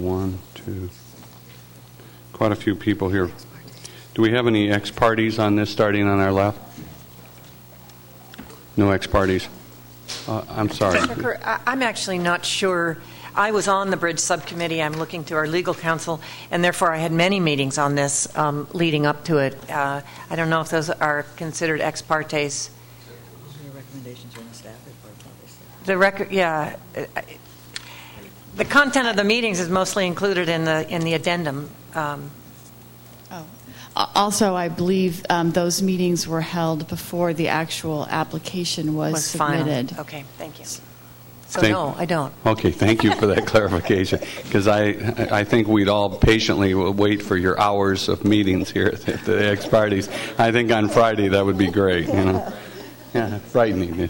quite a few people here. Do we have any ex-parties on this starting on our left? No ex-parties. I'm sorry. I'm actually not sure. I was on the bridge subcommittee. I'm looking to our legal counsel, and therefore I had many meetings on this leading up to it. I don't know if those are considered ex partes. Your recommendations are in the staff report, obviously. The record, yeah. The content of the meetings is mostly included in the addendum. Also, I believe those meetings were held before the actual application was submitted. Final. Okay, thank you. So no, I don't. Okay, thank you for that clarification, because I think we'd all patiently wait for your hours of meetings here at the ex-parties. I think on Friday that would be great, you know. Yeah, frightening.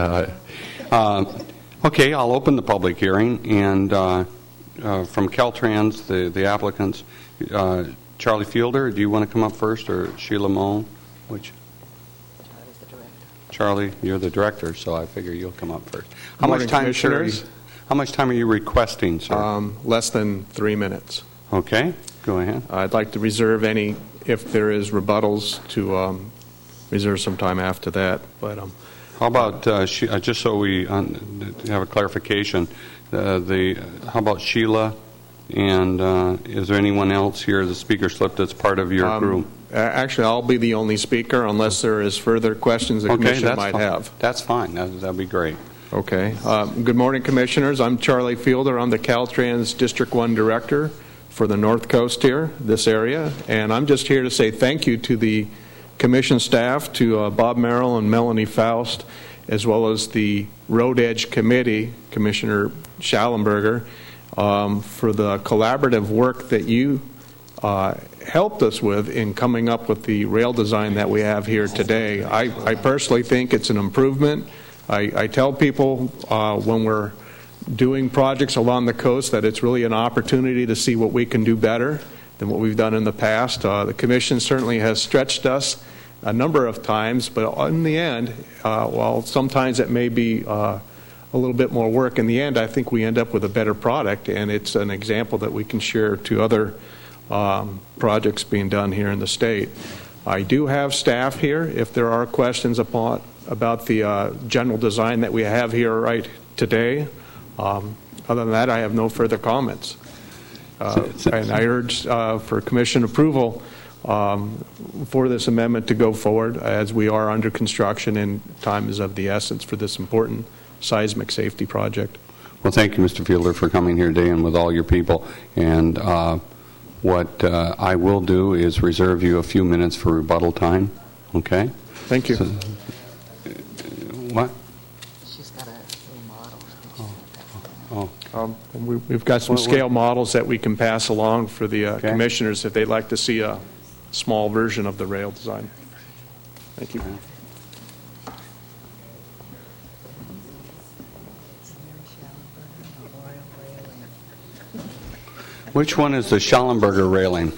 Okay, I'll open the public hearing, and from Caltrans, the applicants, Charlie Fielder, do you want to come up first, or Sheila Moe? Which? Charlie's the director. Charlie, you're the director, so I figure you'll come up first. How much time, Commissioners? How much time are you requesting, sir? Less than 3 minutes. Okay, go ahead. I'd like to reserve any, if there is rebuttals, to reserve some time after that. But how about just so we have a clarification? How about Sheila? And is there anyone else here, the speaker slip, that's part of your group? Actually, I'll be the only speaker unless there is further questions the Commission might have. That's fine. That'd be great. Okay. Good morning, Commissioners. I'm Charlie Fielder. I'm the Caltrans District 1 Director for the North Coast here, this area. And I'm just here to say thank you to the Commission staff, to Bob Merrill and Melanie Faust, as well as the Road Edge Committee, Commissioner Schallenberger, for the collaborative work that you helped us with in coming up with the rail design that we have here today. I personally think it's an improvement. I tell people when we're doing projects along the coast that it's really an opportunity to see what we can do better than what we've done in the past. The Commission certainly has stretched us a number of times, but in the end, while sometimes it may be a little bit more work, in the end, I think we end up with a better product, and it's an example that we can share to other projects being done here in the state. I do have staff here if there are questions about the general design that we have here right today. Other than that, I have no further comments. And I urge for Commission approval for this amendment to go forward, as we are under construction and time is of the essence for this important seismic safety project. Well, thank you, Mr. Fielder, for coming here today and with all your people. And what I will do is reserve you a few minutes for rebuttal time. Okay? Thank you. So, what? She's got a little model. We've got some scale models that we can pass along for the commissioners if they'd like to see a small version of the rail design. Thank you. Which one is the Schallenberger railing?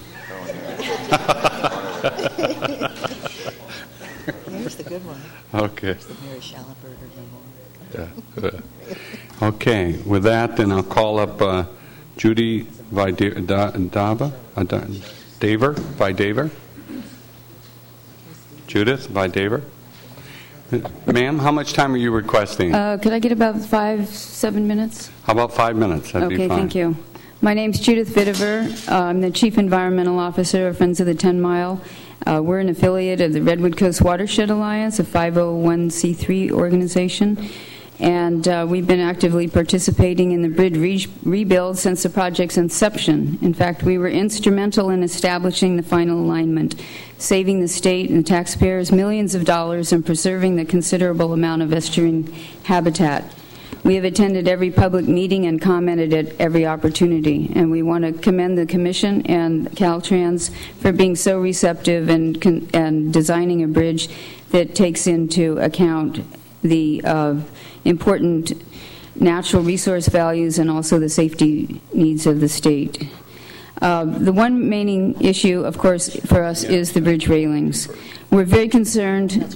Here's the good one. Okay. It's the Mary Schallenberger Memorial. Okay. With that, then I'll call up Judy Vidaver. Judith Vidaver. Ma'am, how much time are you requesting? Could I get about 5-7 minutes? How about 5 minutes? That'd be fine. Okay, thank you. My name's Judith Vidaver. I'm the Chief Environmental Officer of Friends of the 10 Mile. We're an affiliate of the Redwood Coast Watershed Alliance, a 501c3 organization. And we've been actively participating in the bridge rebuild since the project's inception. In fact, we were instrumental in establishing the final alignment, saving the state and the taxpayers millions of dollars and preserving the considerable amount of estuarine habitat. We have attended every public meeting and commented at every opportunity, and we want to commend the Commission and Caltrans for being so receptive and designing a bridge that takes into account the important natural resource values and also the safety needs of the state. The one main issue, of course, for us is the bridge railings. We're very concerned.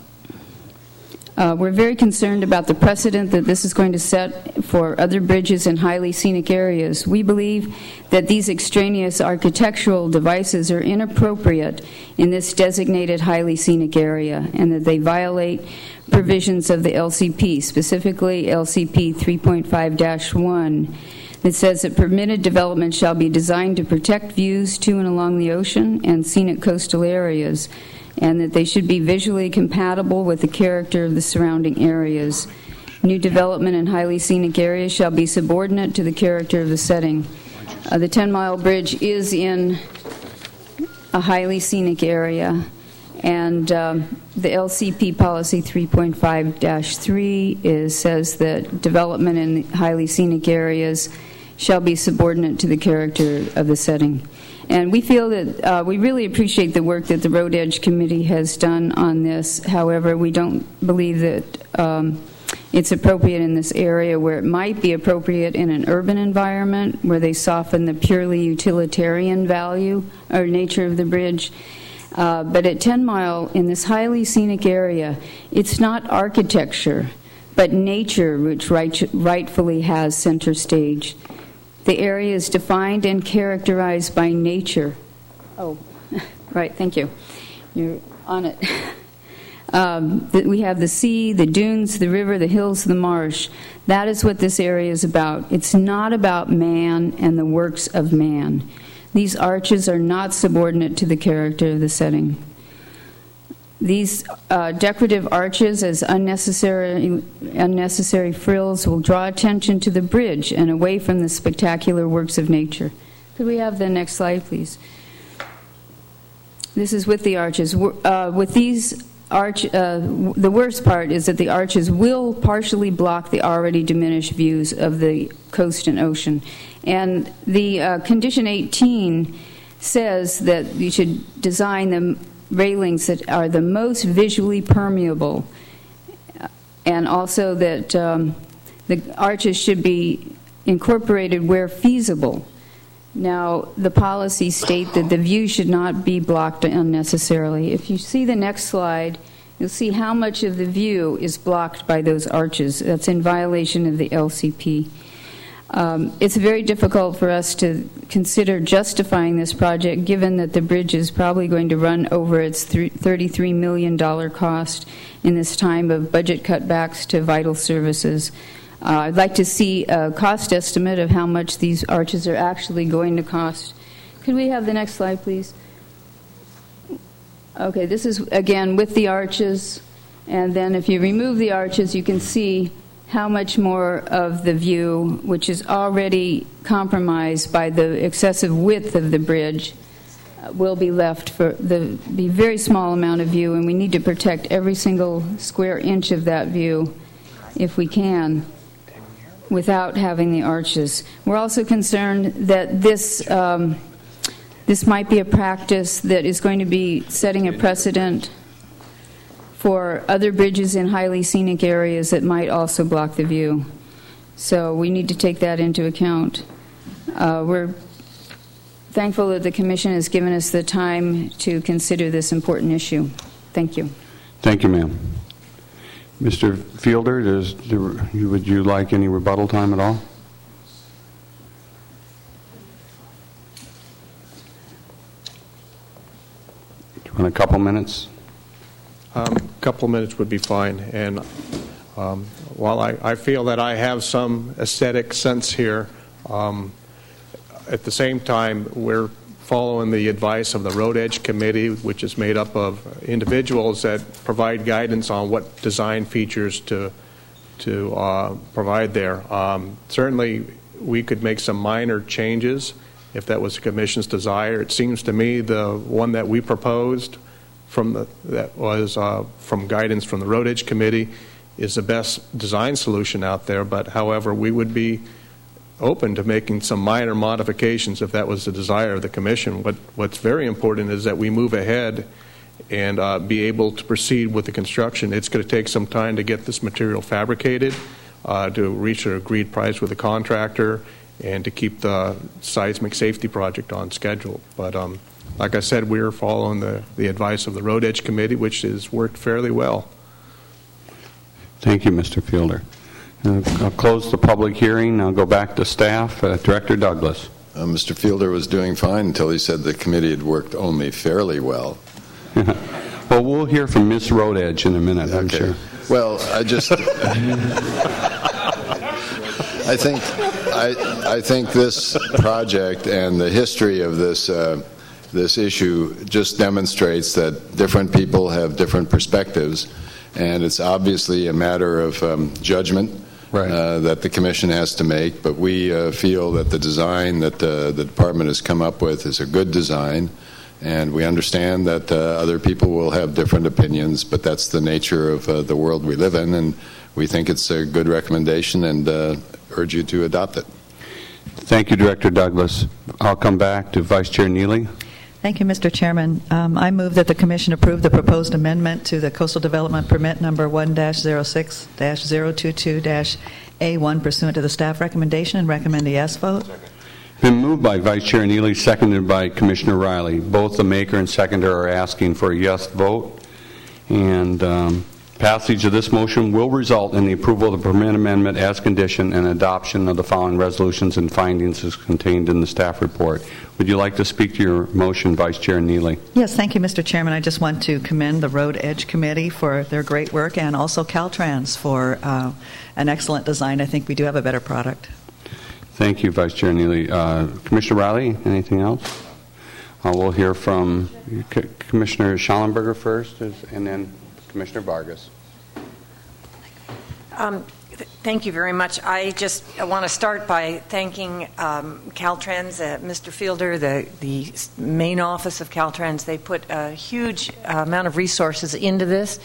We're very concerned about the precedent that this is going to set for other bridges in highly scenic areas. We believe that these extraneous architectural devices are inappropriate in this designated highly scenic area and that they violate provisions of the LCP, specifically LCP 3.5-1, that says that permitted development shall be designed to protect views to and along the ocean and scenic coastal areas, and that they should be visually compatible with the character of the surrounding areas. New development in highly scenic areas shall be subordinate to the character of the setting. The 10 Mile Bridge is in a highly scenic area, and the LCP policy 3.5-3 says that development in highly scenic areas shall be subordinate to the character of the setting. And we feel that we really appreciate the work that the Road Edge Committee has done on this. However, we don't believe that it's appropriate in this area where it might be appropriate in an urban environment where they soften the purely utilitarian value or nature of the bridge. But at 10 Mile, in this highly scenic area, it's not architecture, but nature which rightfully has center stage. The area is defined and characterized by nature. Oh, right, thank you. You're on it. We have the sea, the dunes, the river, the hills, the marsh. That is what this area is about. It's not about man and the works of man. These arches are not subordinate to the character of the setting. These decorative arches as unnecessary frills will draw attention to the bridge and away from the spectacular works of nature. Could we have the next slide, please? This is with the arches. With these the worst part is that the arches will partially block the already diminished views of the coast and ocean. And the Condition 18 says that you should design the railings that are the most visually permeable, and also that the arches should be incorporated where feasible. Now, the policies state that the view should not be blocked unnecessarily. If you see the next slide, you'll see how much of the view is blocked by those arches. That's in violation of the LCP. It's very difficult for us to consider justifying this project given that the bridge is probably going to run over its $33 million cost in this time of budget cutbacks to vital services. I'd like to see a cost estimate of how much these arches are actually going to cost. Could we have the next slide, please? Okay, this is, again, with the arches. And then if you remove the arches, you can see how much more of the view, which is already compromised by the excessive width of the bridge, will be left for the very small amount of view. And we need to protect every single square inch of that view if we can, without having the arches. We're also concerned that this might be a practice that is going to be setting a precedent for other bridges in highly scenic areas that might also block the view. So we need to take that into account. We're thankful that the Commission has given us the time to consider this important issue. Thank you. Thank you, ma'am. Mr. Fielder, would you like any rebuttal time at all? Do you want a couple minutes? A couple minutes would be fine. And while I feel that I have some aesthetic sense here, at the same time, we're following the advice of the Road Edge Committee, which is made up of individuals that provide guidance on what design features to provide there. Certainly, we could make some minor changes if that was the Commission's desire. It seems to me the one that we proposed that was from guidance from the Road Edge Committee is the best design solution out there. But however, we would be open to making some minor modifications if that was the desire of the Commission. What's very important is that we move ahead and be able to proceed with the construction. It's going to take some time to get this material fabricated, to reach an agreed price with the contractor, and to keep the seismic safety project on schedule. But like I said, we're following the advice of the Road Edge Committee, which has worked fairly well. Thank you, Mr. Fielder. I'll close the public hearing. I'll go back to staff. Director Douglas. Mr. Fielder was doing fine until he said the committee had worked only fairly well. Well, we'll hear from Ms. Road Edge in a minute, I'm sure. Well, I think this project and the history of this issue just demonstrates that different people have different perspectives, and it's obviously a matter of judgment that the Commission has to make. But we feel that the design that the Department has come up with is a good design, and we understand that other people will have different opinions, but that's the nature of the world we live in, and we think it's a good recommendation and urge you to adopt it. Thank you, Director Douglas. I'll come back to Vice Chair Neely. Thank you, Mr. Chairman. I move that the Commission approve the proposed amendment to the Coastal Development Permit number 1-06-022-A1 pursuant to the staff recommendation and recommend a yes vote. Been moved by Vice Chair Neely, seconded by Commissioner Riley. Both the maker and seconder are asking for a yes vote. And passage of this motion will result in the approval of the permit amendment as conditioned and adoption of the following resolutions and findings as contained in the staff report. Would you like to speak to your motion, Vice Chair Neely? Yes, thank you, Mr. Chairman. I just want to commend the Road Edge Committee for their great work and also Caltrans for an excellent design. I think we do have a better product. Thank you, Vice Chair Neely. Commissioner Riley, anything else? We'll hear from Commissioner Schallenberger first, and then Commissioner Vargas. Thank you very much. I want to start by thanking Caltrans, Mr. Fielder, the main office of Caltrans. They put a huge amount of resources into this,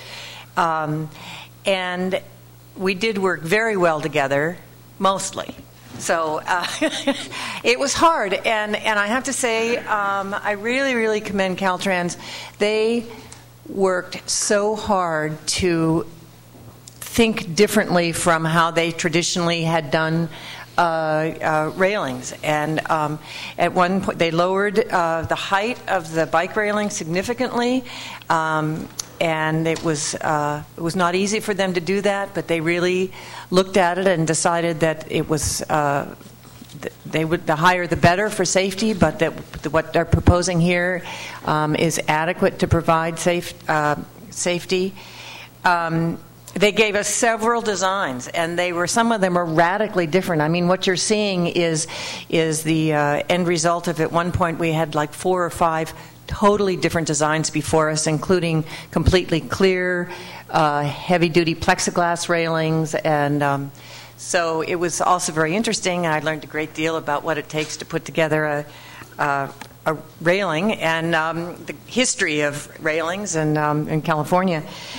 and we did work very well together, mostly. So it was hard, and I have to say I really, really commend Caltrans. They worked so hard to think differently from how they traditionally had done railings. And at one point, they lowered the height of the bike railing significantly. And it was not easy for them to do that, but they really looked at it and decided that it was the higher the better for safety, but that what they're proposing here is adequate to provide safety. They gave us several designs, and some of them are radically different. I mean, what you're seeing is the end result of, at one point we had like 4 or 5 totally different designs before us, including completely clear, heavy-duty plexiglass railings, and so it was also very interesting. I learned a great deal about what it takes to put together a railing and the history of railings in California.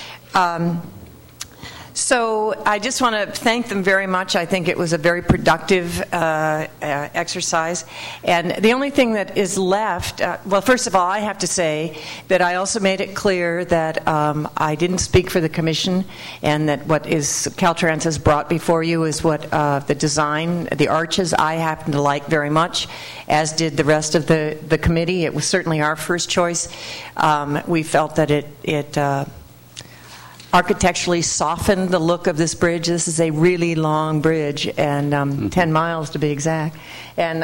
So I just want to thank them very much. I think it was a very productive exercise. And the only thing that is left, well, first of all, I have to say that I also made it clear that I didn't speak for the Commission, and that what Caltrans has brought before you is what the design, the arches, I happen to like very much, as did the rest of the committee. It was certainly our first choice. We felt that it architecturally softened the look of this bridge. This is a really long bridge, and 10 miles to be exact. And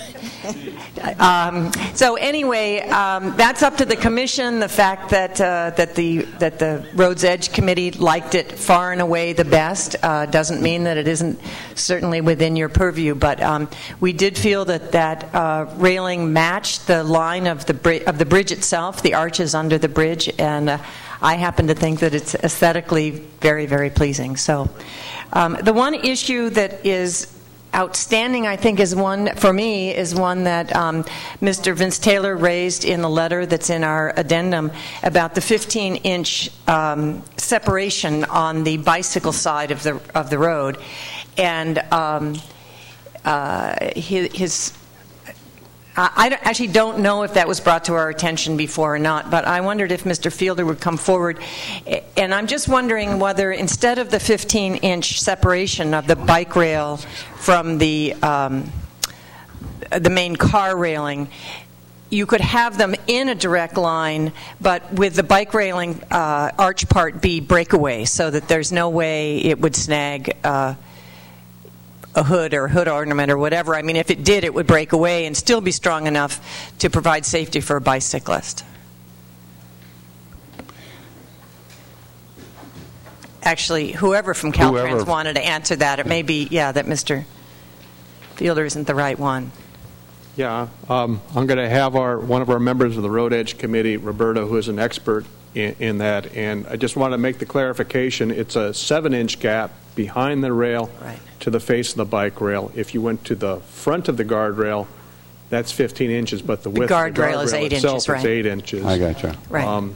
so anyway, that's up to the Commission. The fact that the Roads Edge Committee liked it far and away the best doesn't mean that it isn't certainly within your purview. But we did feel that railing matched the line of the bridge itself, the arches under the bridge, and I happen to think that it's aesthetically very, very pleasing. So the one issue that is outstanding, I think, is one that Mr. Vince Taylor raised in the letter that's in our addendum about the 15-inch separation on the bicycle side of the road, and I actually don't know if that was brought to our attention before or not, but I wondered if Mr. Fielder would come forward. And I'm just wondering whether, instead of the 15-inch separation of the bike rail from the main car railing, you could have them in a direct line, but with the bike railing arch part be breakaway, so that there's no way it would snag a hood or hood ornament or whatever. I mean, if it did, it would break away and still be strong enough to provide safety for a bicyclist. Actually, whoever from Caltrans wanted to answer that, it may be, that Mr. Fielder isn't the right one. Yeah, I'm going to have one of our members of the Road Edge Committee, Roberta, who is an expert in that, and I just want to make the clarification. It's a 7-inch gap behind the rail to the face of the bike rail. If you went to the front of the guardrail, that's 15 inches, but the width of the guardrail is 8 itself inches, right? is 8 inches. I gotcha. Right.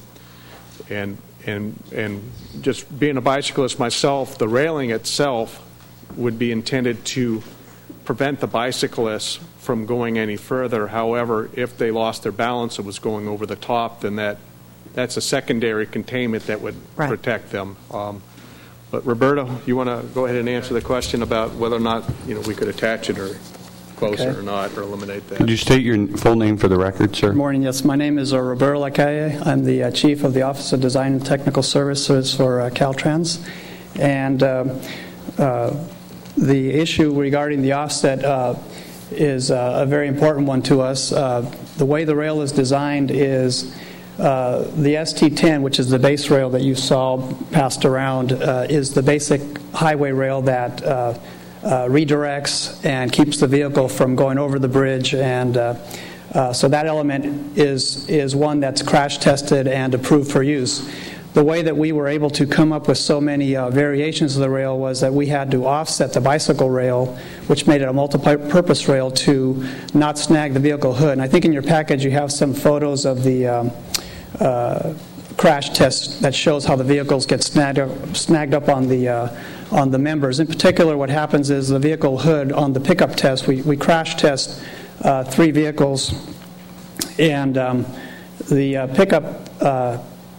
And just being a bicyclist myself, the railing itself would be intended to prevent the bicyclists from going any further. However, if they lost their balance and was going over the top, then that's a secondary containment that would protect them. But Roberta, you want to go ahead and answer the question about whether or not we could attach it or close it or not, or eliminate that? Could you state your full name for the record, sir? Good morning. Yes, my name is Roberto Lacalle. I'm the Chief of the Office of Design and Technical Services for Caltrans. And the issue regarding the offset is a very important one to us. The way the rail is designed is the ST10, which is the base rail that you saw passed around, is the basic highway rail that redirects and keeps the vehicle from going over the bridge. And so that element is one that's crash tested and approved for use. The way that we were able to come up with so many variations of the rail was that we had to offset the bicycle rail, which made it a multi-purpose rail, to not snag the vehicle hood. And I think in your package you have some photos of the crash test that shows how the vehicles get snagged up on the members. In particular, what happens is the vehicle hood on the pickup test, we crash test 3 vehicles, and the pickup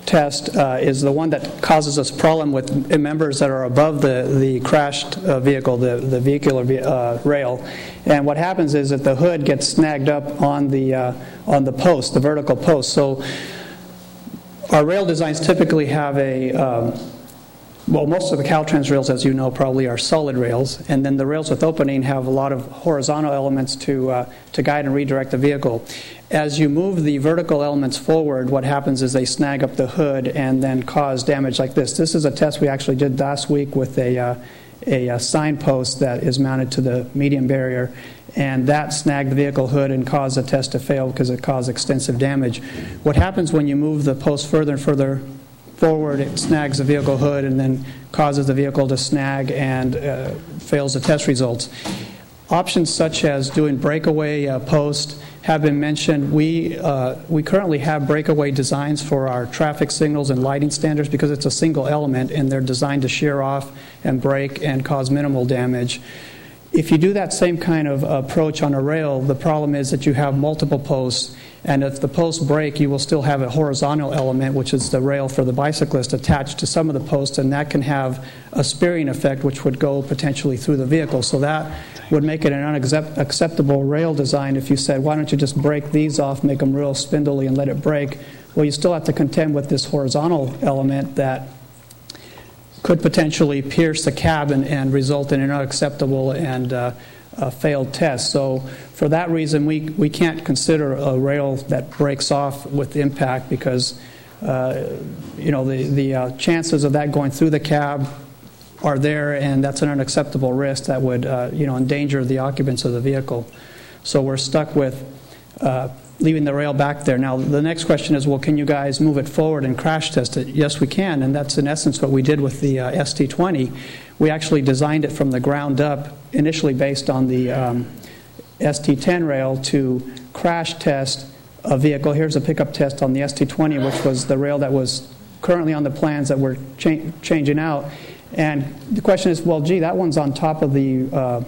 test is the one that causes us problem with members that are above the crashed vehicle, the vehicular rail. And what happens is that the hood gets snagged up on the post, the vertical post. So our rail designs typically have most of the Caltrans rails, as you know, probably are solid rails, and then the rails with opening have a lot of horizontal elements to guide and redirect the vehicle. As you move the vertical elements forward, what happens is they snag up the hood and then cause damage like this. This is a test we actually did last week with a signpost that is mounted to the median barrier, and that snagged the vehicle hood and caused the test to fail because it caused extensive damage. What happens when you move the post further and further forward, it snags the vehicle hood and then causes the vehicle to snag and fails the test results. Options such as doing breakaway post have been mentioned. We currently have breakaway designs for our traffic signals and lighting standards because it's a single element and they're designed to shear off and break and cause minimal damage. If you do that same kind of approach on a rail, the problem is that you have multiple posts, and if the posts break, you will still have a horizontal element, which is the rail for the bicyclist, attached to some of the posts, and that can have a spearing effect, which would go potentially through the vehicle. So that would make it an unacceptable rail design if you said, why don't you just break these off, make them real spindly, and let it break? Well, you still have to contend with this horizontal element that could potentially pierce the cab and result in an unacceptable and failed test. So for that reason, we can't consider a rail that breaks off with impact because the chances of that going through the cab are there, and that's an unacceptable risk that would endanger the occupants of the vehicle. So we're stuck with leaving the rail back there. Now, the next question is, well, can you guys move it forward and crash test it? Yes, we can, and that's in essence what we did with the ST20. We actually designed it from the ground up, initially based on the ST10 rail, to crash test a vehicle. Here's a pickup test on the ST20, which was the rail that was currently on the plans that we're changing out. And the question is, well, gee, that one's on top of the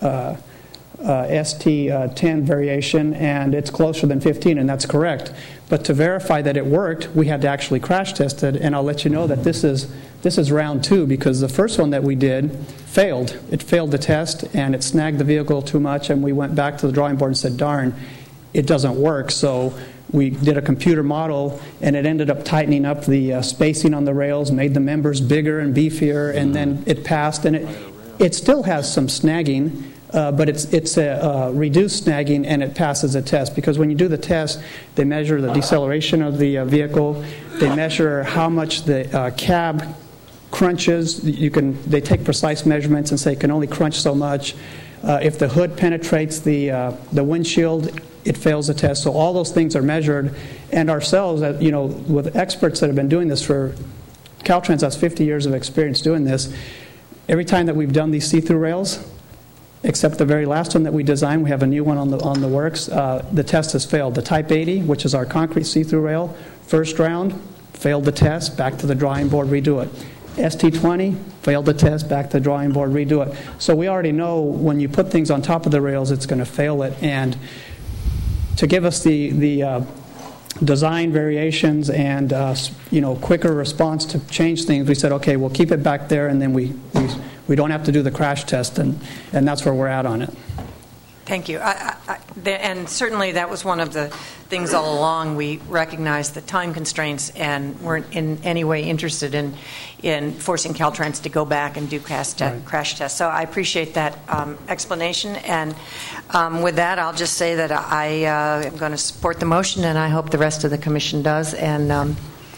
ST10 variation, and it's closer than 15, and that's correct. But to verify that it worked, we had to actually crash test it, and I'll let you know that this is round 2, because the first one that we did failed. It failed the test, and it snagged the vehicle too much, and we went back to the drawing board and said, darn, it doesn't work. So we did a computer model, and it ended up tightening up the spacing on the rails, made the members bigger and beefier, and then it passed, and it still has some snagging, but it's a reduced snagging, and it passes the test. Because when you do the test, they measure the deceleration of the vehicle, they measure how much the cab crunches. They take precise measurements and say it can only crunch so much. If the hood penetrates the windshield, it fails the test. So all those things are measured, and ourselves, with experts that have been doing this for Caltrans, has 50 years of experience doing this. Every time that we've done these see-through rails, except the very last one that we designed, we have a new one on the works, the test has failed. The Type 80, which is our concrete see-through rail, first round, failed the test, back to the drawing board, redo it. ST20, failed the test, back to the drawing board, redo it. So we already know when you put things on top of the rails, it's going to fail it. And to give us the design variations and quicker response to change things, we said, okay, we'll keep it back there, and then we don't have to do the crash test, and that's where we're at on it. Thank you. And certainly that was one of the things all along. We recognized the time constraints and weren't in any way interested in forcing Caltrans to go back and do crash tests. So I appreciate that explanation. And with that, I'll just say that I am going to support the motion, and I hope the rest of the commission does. And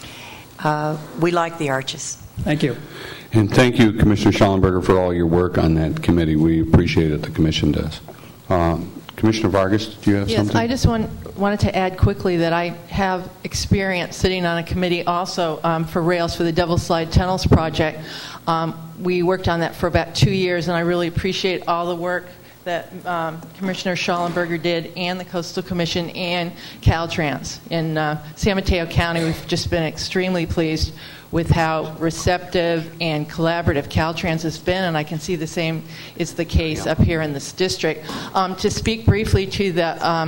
we like the arches. Thank you. And thank you, Commissioner Schallenberger, for all your work on that committee. We appreciate it. The commission does. Commissioner Vargas, do you have something? Yes, I just wanted to add quickly that I have experience sitting on a committee also for rails for the Devil Slide Tunnels project. We worked on that for about 2 years, and I really appreciate all the work that Commissioner Schallenberger did, and the Coastal Commission, and Caltrans. In San Mateo County, we've just been extremely pleased with how receptive and collaborative Caltrans has been, and I can see the same is the case up here in this district. To speak briefly to the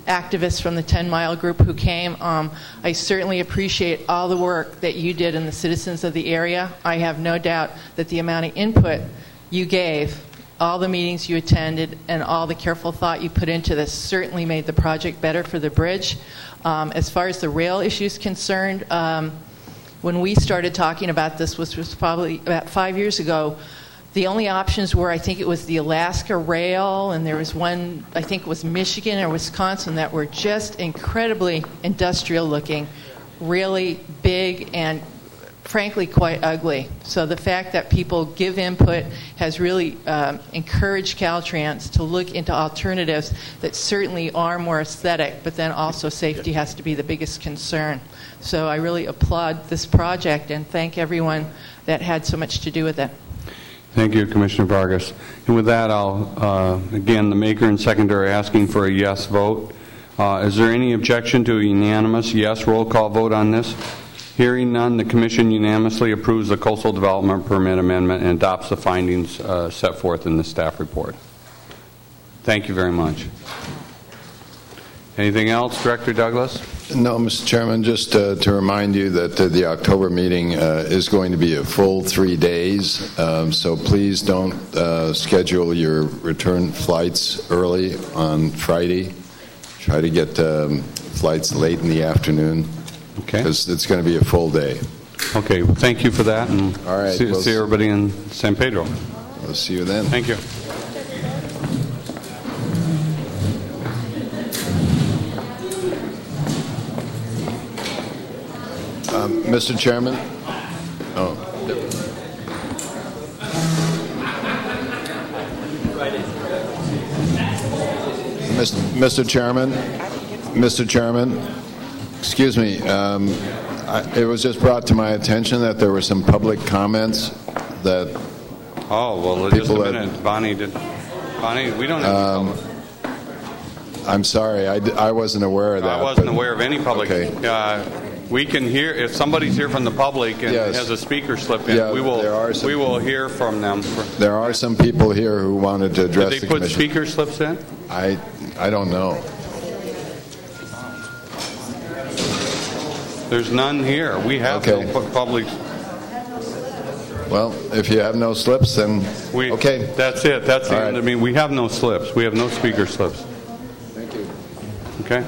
activists from the 10 Mile group who came. I certainly appreciate all the work that you did and the citizens of the area. I have no doubt that the amount of input you gave, all the meetings you attended, and all the careful thought you put into this certainly made the project better for the bridge. As far as the rail issue is concerned, when we started talking about this, which was probably about 5 years ago, the only options were, I think it was the Alaska Rail, and there was one, I think it was Michigan or Wisconsin, that were just incredibly industrial looking, really big, and frankly quite ugly. So the fact that people give input has really encouraged Caltrans to look into alternatives that certainly are more aesthetic, but then also safety has to be the biggest concern. So I really applaud this project and thank everyone that had so much to do with it. Thank you, Commissioner Vargas. And with that, I'll, again, the maker and seconder are asking for a yes vote. Is there any objection to a unanimous yes roll call vote on this? Hearing none, the Commission unanimously approves the Coastal Development Permit Amendment and adopts the findings set forth in the staff report. Thank you very much. Anything else, Director Douglas? No, Mr. Chairman, just to remind you that the October meeting is going to be a full 3 days, so please don't schedule your return flights early on Friday. Try to get flights late in the afternoon. Okay. Because it's going to be a full day. Okay, well, thank you for that, and all right, see everybody in San Pedro. We'll see you then. Thank you. Mr. Chairman? Oh. Mr. Chairman? Mr. Chairman? Excuse me. It was just brought to my attention that there were some public comments that... Oh, well, just a minute. Bonnie, we don't have any public. I'm sorry. I wasn't aware of that. I wasn't aware of any public. Okay. We can hear, if somebody's here from the public and has a speaker slip in, we will hear from them. There are some people here who wanted to address the commission. Did they put speaker slips in? I don't know. There's none here. We have no public. Well, if you have no slips, then okay. That's it. That's the end. I mean, we have no slips. We have no speaker slips. Thank you. Okay.